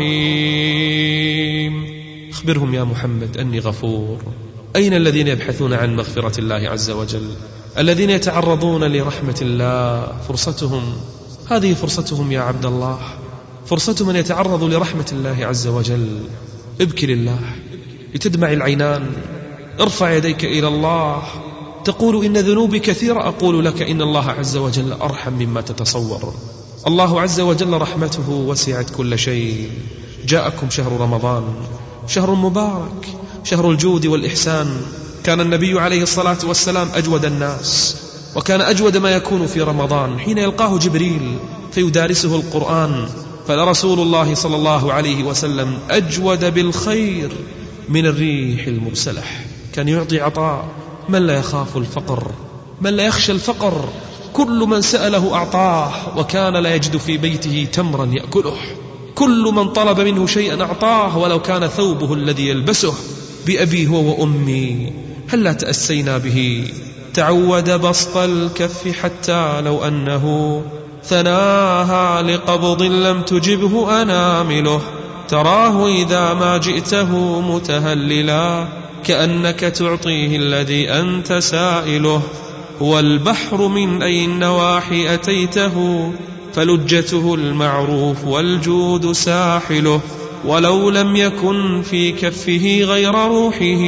الرحيم. أخبرهم يا محمد أني غفور. أين الذين يبحثون عن مغفرة الله عز وجل؟ الذين يتعرضون لرحمة الله. فرصتهم هذه، فرصتهم يا عبد الله، فرصة من يتعرض لرحمة الله عز وجل. ابكي لله لتدمع العينان، ارفع يديك إلى الله، تقول إن ذنوبي كثيرة، أقول لك إن الله عز وجل أرحم مما تتصور. الله عز وجل رحمته وسعت كل شيء. جاءكم شهر رمضان، شهر مبارك، شهر الجود والإحسان. كان النبي عليه الصلاة والسلام أجود الناس، وكان أجود ما يكون في رمضان حين يلقاه جبريل فيدارسه القرآن. فلرسول الله صلى الله عليه وسلم أجود بالخير من الريح المرسلة. كان يعطي عطاء من لا يخاف الفقر، من لا يخشى الفقر، كل من سأله أعطاه، وكان لا يجد في بيته تمرا يأكله. كل من طلب منه شيئا أعطاه ولو كان ثوبه الذي يلبسه. بأبي هو وأمي هل لا تأسينا به؟ تعود بسط الكف حتى لو أنه ثناها لقبض لم تجبه أنامله. تراه إذا ما جئته متهللا كأنك تعطيه الذي أنت سائله. هو البحر من أي النواحي أتيته فلجته المعروف والجود ساحله. ولو لم يكن في كفه غير روحه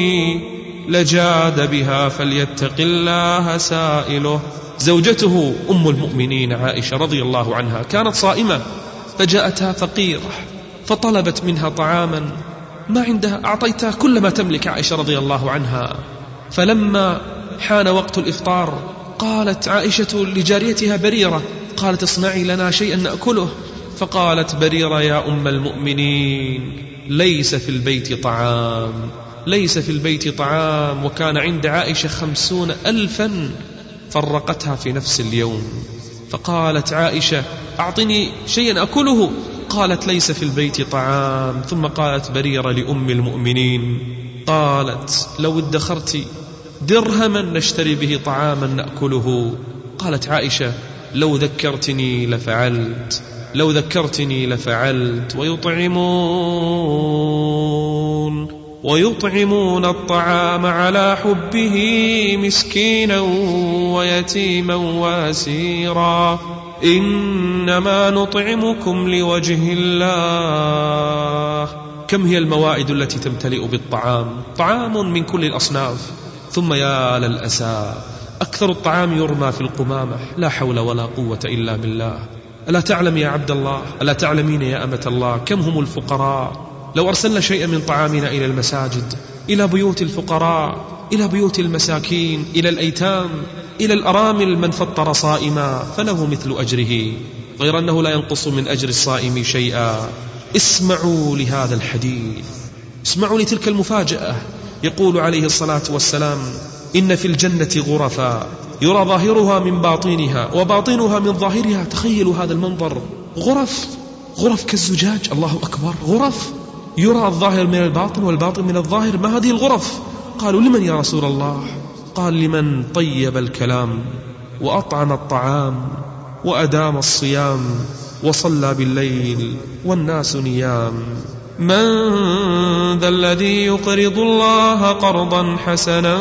لجاد بها فليتق الله سائله. زوجته أم المؤمنين عائشة رضي الله عنها كانت صائمة، فجاءتها فقيرة فطلبت منها طعاما ما عندها، أعطيتها كل ما تملك عائشة رضي الله عنها. فلما حان وقت الإفطار قالت عائشة لجاريتها بريرة، قالت اصنعي لنا شيئا نأكله. فقالت بريرة يا أم المؤمنين ليس في البيت طعام، ليس في البيت طعام. وكان عند عائشة خمسون ألفا، فرقتها في نفس اليوم. فقالت عائشة أعطني شيئا أكله، قالت ليس في البيت طعام. ثم قالت بريرة لأم المؤمنين، قالت لو ادخرت درهما نشتري به طعاما نأكله. قالت عائشة لو ذكرتني لفعلت، لو ذكرتني لفعلت. ويطعمون ويطعمون الطعام على حبه مسكينا ويتيما واسيرا. إنما نطعمكم لوجه الله. كم هي الموائد التي تمتلئ بالطعام، طعام من كل الأصناف. ثم يا للأسى أكثر الطعام يرمى في القمامة. لا حول ولا قوة إلا بالله. ألا تعلم يا عبد الله، ألا تعلمين يا أمة الله كم هم الفقراء لو أرسلنا شيئا من طعامنا إلى المساجد، إلى بيوت الفقراء، إلى بيوت المساكين، إلى الأيتام، إلى الأرامل، من فطر صائما فله مثل أجره، غير أنه لا ينقص من أجر الصائم شيئا. اسمعوا لهذا الحديث، اسمعوا لتلك المفاجأة. يقول عليه الصلاة والسلام: إن في الجنة غرفا يرى ظاهرها من باطنها وباطنها من ظاهرها. تخيلوا هذا المنظر، غرف غرف كالزجاج، الله أكبر، غرف يرى الظاهر من الباطن والباطن من الظاهر. ما هذه الغرف؟ قالوا: لمن يا رسول الله؟ قال: لمن طيب الكلام وأطعم الطعام وأدام الصيام وصلى بالليل والناس نيام. من ذا الذي يقرض الله قرضا حسنا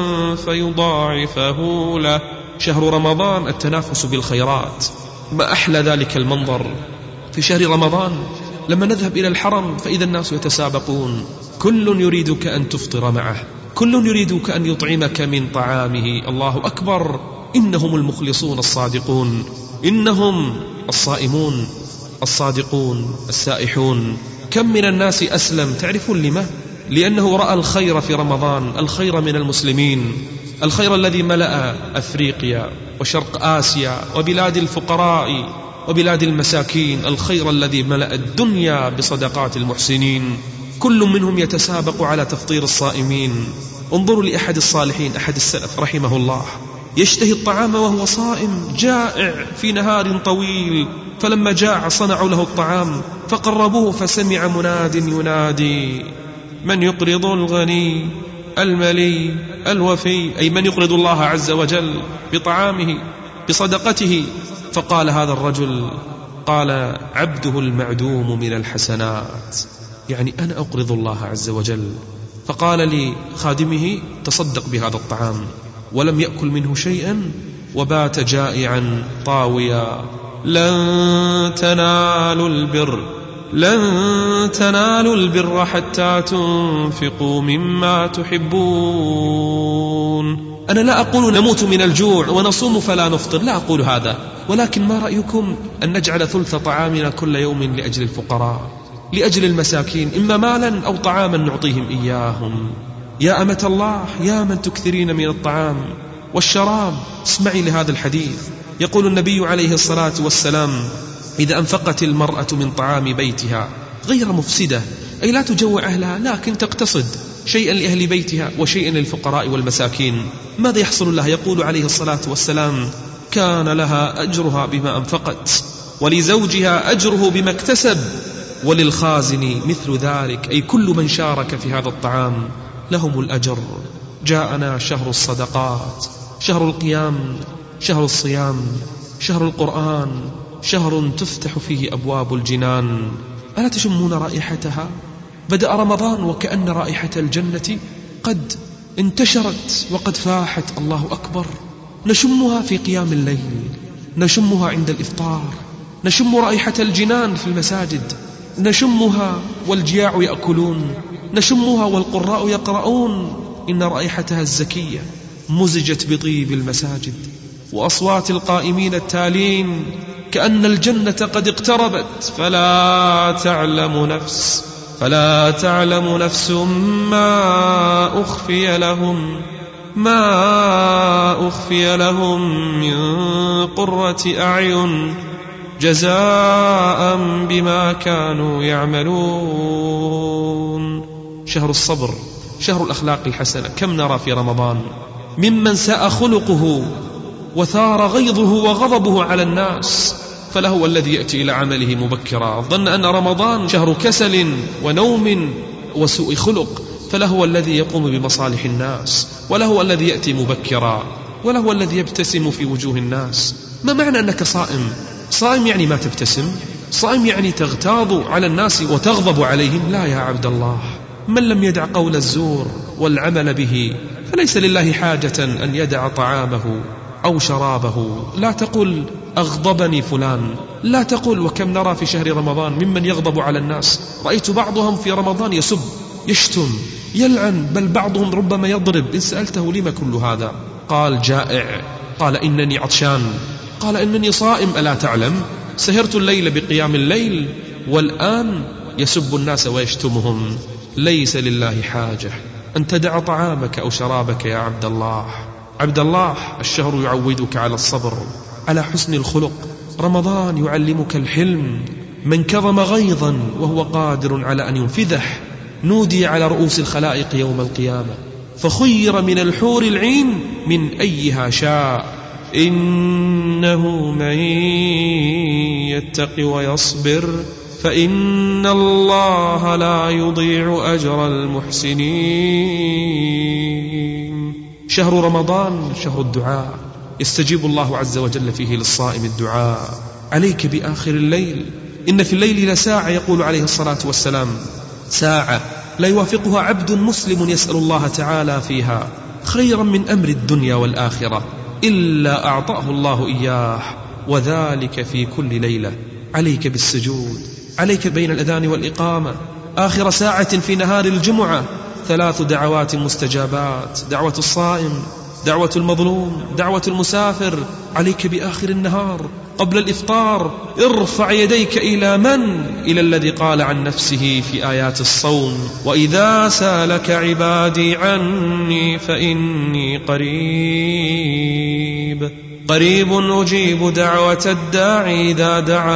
فيضاعفه له. شهر رمضان التنافس بالخيرات، ما أحلى ذلك المنظر في شهر رمضان لما نذهب إلى الحرم فإذا الناس يتسابقون، كل يريدك أن تفطر معه، كل يريدك أن يطعمك من طعامه. الله أكبر، إنهم المخلصون الصادقون، إنهم الصائمون الصادقون السائحون. كم من الناس أسلم، تعرفون لما؟ لأنه رأى الخير في رمضان، الخير من المسلمين، الخير الذي ملأ أفريقيا وشرق آسيا وبلاد الفقراء وبلاد المساكين، الخير الذي ملأ الدنيا بصدقات المحسنين. كل منهم يتسابق على تفطير الصائمين. انظروا لأحد الصالحين، أحد السلف رحمه الله، يشتهي الطعام وهو صائم، جائع في نهار طويل، فلما جاع صنعوا له الطعام فقربوه فسمع مناد ينادي: من يقرض الغني الملي الوفي، أي من يقرض الله عز وجل بطعامه بصدقته. فقال هذا الرجل، قال: عبده المعدوم من الحسنات، يعني أنا أقرض الله عز وجل. فقال لخادمه: تصدق بهذا الطعام، ولم يأكل منه شيئا وبات جائعا طاويا. لن تنالوا البر لن تنالوا البر حتى تنفقوا مما تحبون. أنا لا أقول نموت من الجوع ونصوم فلا نفطر، لا أقول هذا، ولكن ما رأيكم أن نجعل ثلث طعامنا كل يوم لأجل الفقراء، لأجل المساكين، إما مالا أو طعاما نعطيهم إياهم. يا أمة الله، يا من تكثرين من الطعام والشراب، اسمعي لهذا الحديث. يقول النبي عليه الصلاة والسلام: إذا أنفقت المرأة من طعام بيتها غير مفسدة، أي لا تجوع أهلها، لكن تقتصد شيئا لأهل بيتها وشيئا للفقراء والمساكين، ماذا يحصل لها؟ يقول عليه الصلاة والسلام: كان لها أجرها بما أنفقت، ولزوجها أجره بما اكتسب، وللخازن مثل ذلك، أي كل من شارك في هذا الطعام لهم الأجر. جاءنا شهر الصدقات، شهر القيام، شهر الصيام، شهر القرآن، شهر تفتح فيه أبواب الجنان. ألا تشمون رائحتها؟ بدأ رمضان وكأن رائحة الجنة قد انتشرت وقد فاحت، الله أكبر. نشمها في قيام الليل، نشمها عند الإفطار، نشم رائحة الجنان في المساجد، نشمها والجياع يأكلون، نشمها والقراء يقرؤون. إن رائحتها الزكية مزجت بطيب المساجد وأصوات القائمين التالين، كأن الجنة قد اقتربت. فلا تعلم نفس فلا تعلم نفس ما أخفي لهم ما أخفي لهم من قرة أعين جزاء بما كانوا يعملون. شهر الصبر، شهر الأخلاق الحسنة. كم نرى في رمضان ممن ساء خلقه وثار غيظه وغضبه على الناس، فله الذي يأتي إلى عمله مبكرا، ظن أن رمضان شهر كسل ونوم وسوء خلق، فله الذي يقوم بمصالح الناس، وله الذي يأتي مبكرا، وله الذي يبتسم في وجوه الناس. ما معنى أنك صائم؟ صائم يعني ما تبتسم، صائم يعني تغتاظ على الناس وتغضب عليهم. لا يا عبد الله، من لم يدع قول الزور والعمل به فليس لله حاجة أن يدع طعامه أو شرابه. لا تقل أغضبني فلان، لا تقل. وكم نرى في شهر رمضان ممن يغضب على الناس. رأيت بعضهم في رمضان يسب، يشتم، يلعن، بل بعضهم ربما يضرب. إن سألته لما كل هذا؟ قال جائع، قال إنني عطشان، قال إنني صائم. ألا تعلم؟ سهرت الليل بقيام الليل والآن يسب الناس ويشتمهم. ليس لله حاجة أن تدع طعامك أو شرابك يا عبد الله. عبد الله، الشهر يعودك على الصبر، على حسن الخلق. رمضان يعلمك الحلم. من كظم غيظا وهو قادر على أن ينفذه نودي على رؤوس الخلائق يوم القيامة فخير من الحور العين من أيها شاء. إنه من يتق ويصبر فإن الله لا يضيع أجر المحسنين. شهر رمضان شهر الدعاء، يستجيب الله عز وجل فيه للصائم الدعاء. عليك بآخر الليل، إن في الليل لساعة، يقول عليه الصلاة والسلام: ساعة لا يوافقها عبد مسلم يسأل الله تعالى فيها خيرا من أمر الدنيا والآخرة إلا أعطاه الله إياه، وذلك في كل ليلة. عليك بالسجود، عليك بين الأذان والإقامة. آخر ساعة في نهار الجمعة ثلاث دعوات مستجابات: دعوة الصائم، دعوة المظلوم، دعوة المسافر. عليك بآخر النهار قبل الإفطار ارفع يديك إلى من؟ إلى الذي قال عن نفسه في آيات الصوم: وإذا سالك عبادي عني فإني قريب قريب أجيب دعوة الداعي إذا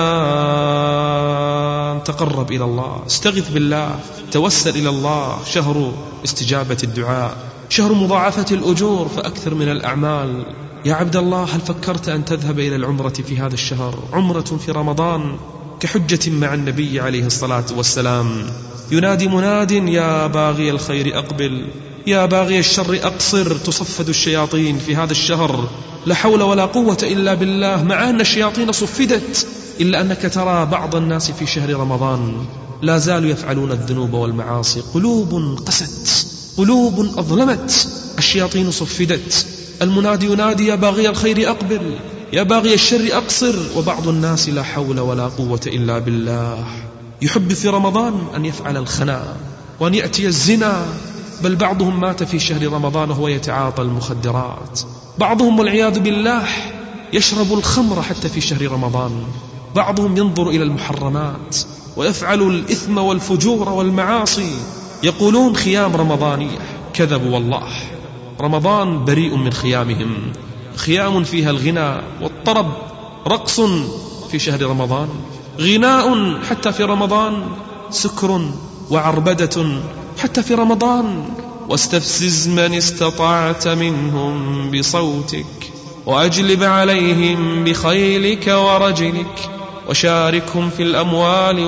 دعان. تقرب إلى الله، استغث بالله، توسل إلى الله. شهر استجابة الدعاء، شهر مضاعفة الأجور، فأكثر من الأعمال. يا عبد الله، هل فكرت أن تذهب إلى العمرة في هذا الشهر؟ عمرة في رمضان كحجة مع النبي عليه الصلاة والسلام. ينادي مناد: يا باغي الخير أقبل، يا باغي الشر أقصر. تصفد الشياطين في هذا الشهر، لا حول ولا قوة إلا بالله، مع أن الشياطين صفدت، إلا أنك ترى بعض الناس في شهر رمضان لا زالوا يفعلون الذنوب والمعاصي. قلوب قست، قلوب أظلمت، الشياطين صفدت. المنادي ينادي: يا باغي الخير أقبل، يا باغي الشر أقصر. وبعض الناس لا حول ولا قوة إلا بالله يحب في رمضان أن يفعل الخنا وأن يأتي الزنا، بل بعضهم مات في شهر رمضان وهو يتعاطى المخدرات. بعضهم والعياذ بالله يشرب الخمر حتى في شهر رمضان. بعضهم ينظر إلى المحرمات ويفعل الإثم والفجور والمعاصي. يقولون خيام رمضانية، كذبوا والله. رمضان بريء من خيامهم. خيام فيها الغناء والطرب، رقص في شهر رمضان، غناء حتى في رمضان، سكر وعربدة حتى في رمضان. واستفزز من استطعت منهم بصوتك وأجلب عليهم بخيلك ورجلك وشاركهم في الأموال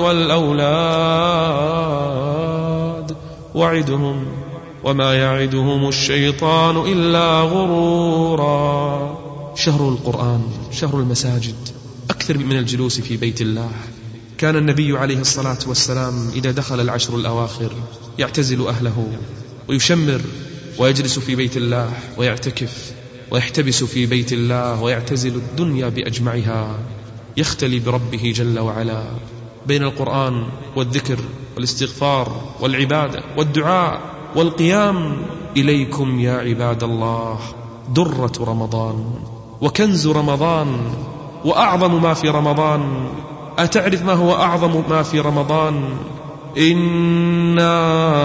والأولاد وعدهم وما يعدهم الشيطان إلا غرورا. شهر القرآن، شهر المساجد، أكثر من الجلوس في بيت الله. كان النبي عليه الصلاة والسلام إذا دخل العشر الأواخر يعتزل أهله ويشمر ويجلس في بيت الله ويعتكف ويحتبس في بيت الله ويعتزل الدنيا بأجمعها، يختلي بربه جل وعلا بين القرآن والذكر والاستغفار والعبادة والدعاء والقيام. إليكم يا عباد الله درة رمضان وكنز رمضان وأعظم ما في رمضان. أتعرف ما هو أعظم ما في رمضان؟ إنا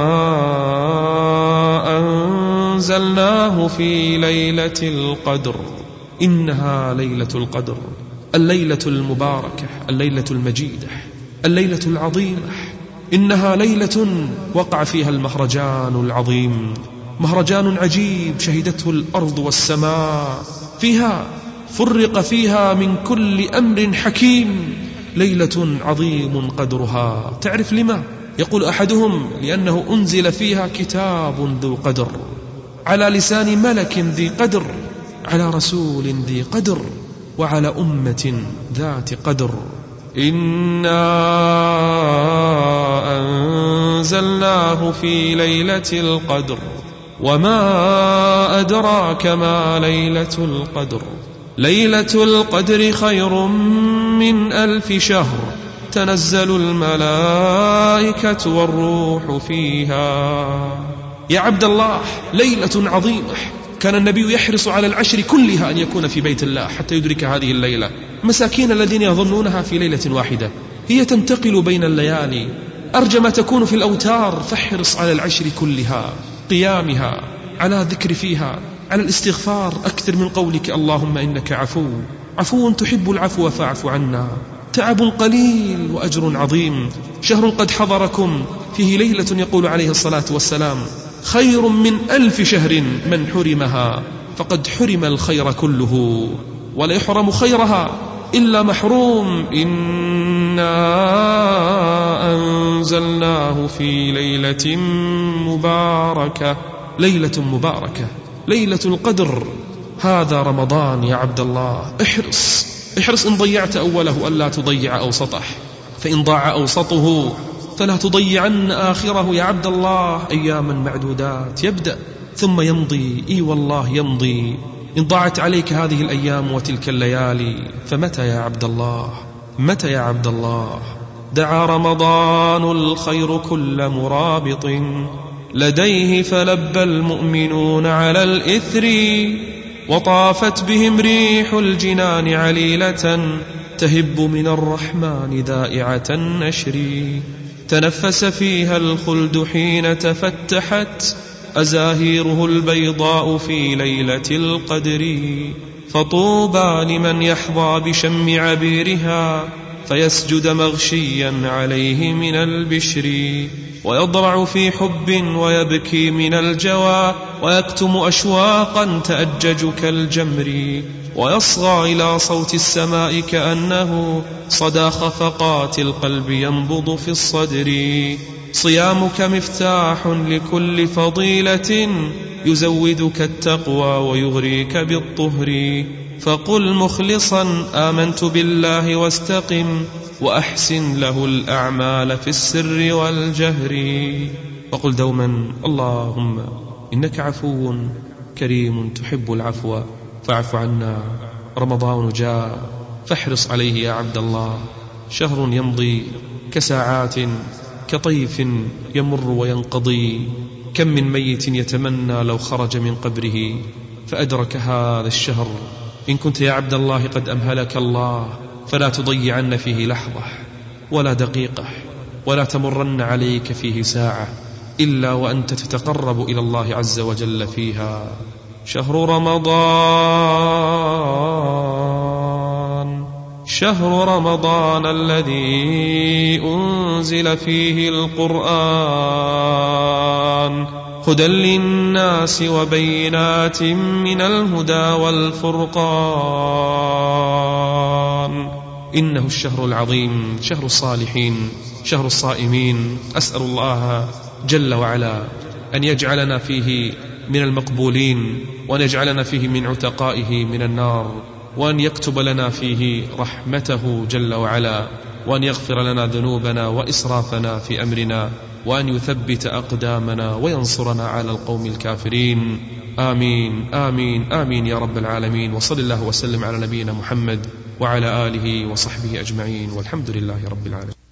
أنزلناه في ليلة القدر. إنها ليلة القدر، الليلة المباركة، الليلة المجيدة، الليلة العظيمة. إنها ليلة وقع فيها المهرجان العظيم، مهرجان عجيب شهدته الأرض والسماء. فيها فرق فيها من كل أمر حكيم. ليلة عظيم قدرها. تعرف لما؟ يقول أحدهم: لأنه أنزل فيها كتاب ذو قدر، على لسان ملك ذي قدر، على رسول ذي قدر، وعلى أمة ذات قدر. إنا أنزلناه في ليلة القدر وما أدراك ما ليلة القدر. ليلة القدر خير من ألف شهر، تنزل الملائكة والروح فيها. يا عبد الله، ليلة عظيمة. كان النبي يحرص على العشر كلها أن يكون في بيت الله حتى يدرك هذه الليلة. مساكين الذين يظنونها في ليلة واحدة، هي تنتقل بين الليالي. أرجى ما تكون في الأوتار، فاحرص على العشر كلها، قيامها، على ذكر فيها، على الاستغفار، أكثر من قولك اللهم إنك عفو عفو تحب العفو فاعف عنا. تعب قليل وأجر عظيم. شهر قد حضركم فيه ليلة يقول عليه الصلاة والسلام خير من ألف شهر، من حرمها فقد حرم الخير كله، ولا يحرم خيرها إلا محروم. إنا أنزلناه في ليلة مباركة، ليلة مباركة، ليلة القدر. هذا رمضان يا عبد الله، احرص احرص إن ضيعت أوله ألا تضيع أوسطه، فإن ضاع أوسطه فلا تضيعن آخره يا عبد الله. أياما معدودات يبدأ ثم يمضي، إي والله يمضي. إن ضاعت عليك هذه الأيام وتلك الليالي فمتى يا عبد الله، متى يا عبد الله؟ دعا رمضان الخير كل مرابط، لديه فلبى المؤمنون على الإثر، وطافت بهم ريح الجنان عليلة، تهب من الرحمن ذائعة النشر، تنفس فيها الخلد حين تفتحت أزاهيره البيضاء في ليلة القدر، فطوبى لمن يحظى بشم عبيرها، فيسجد مغشيا عليه من البشر، ويضرع في حب ويبكي من الجوى، ويكتم أشواقا تأجج كالجمر، ويصغى إلى صوت السماء كأنه صدى خفقات القلب ينبض في الصدر. صيامك مفتاح لكل فضيلة، يزودك التقوى ويغريك بالطهر، فقل مخلصا آمنت بالله واستقم، وأحسن له الأعمال في السر والجهر. فقل دوما اللهم إنك عفو كريم تحب العفو فاعف عنا. رمضان جاء فاحرص عليه يا عبد الله، شهر يمضي كساعات، كطيف يمر وينقضي. كم من ميت يتمنى لو خرج من قبره فأدرك هذا الشهر. إن كنت يا عبد الله قد أمهلك الله فلا تضيعن فيه لحظة ولا دقيقة، ولا تمرن عليك فيه ساعة إلا وأنت تتقرب إلى الله عز وجل فيها. شهر رمضان، شهر رمضان الذي أنزل فيه القرآن، هدى للناس وبينات من الهدى والفرقان. إنه الشهر العظيم، شهر الصالحين، شهر الصائمين. أسأل الله جل وعلا أن يجعلنا فيه من المقبولين، وأن يجعلنا فيه من عتقائه من النار، وأن يكتب لنا فيه رحمته جل وعلا، وأن يغفر لنا ذنوبنا وإسرافنا في أمرنا، وأن يثبت أقدامنا وينصرنا على القوم الكافرين. آمين آمين آمين يا رب العالمين. وصل الله وسلم على نبينا محمد وعلى آله وصحبه أجمعين، والحمد لله رب العالمين.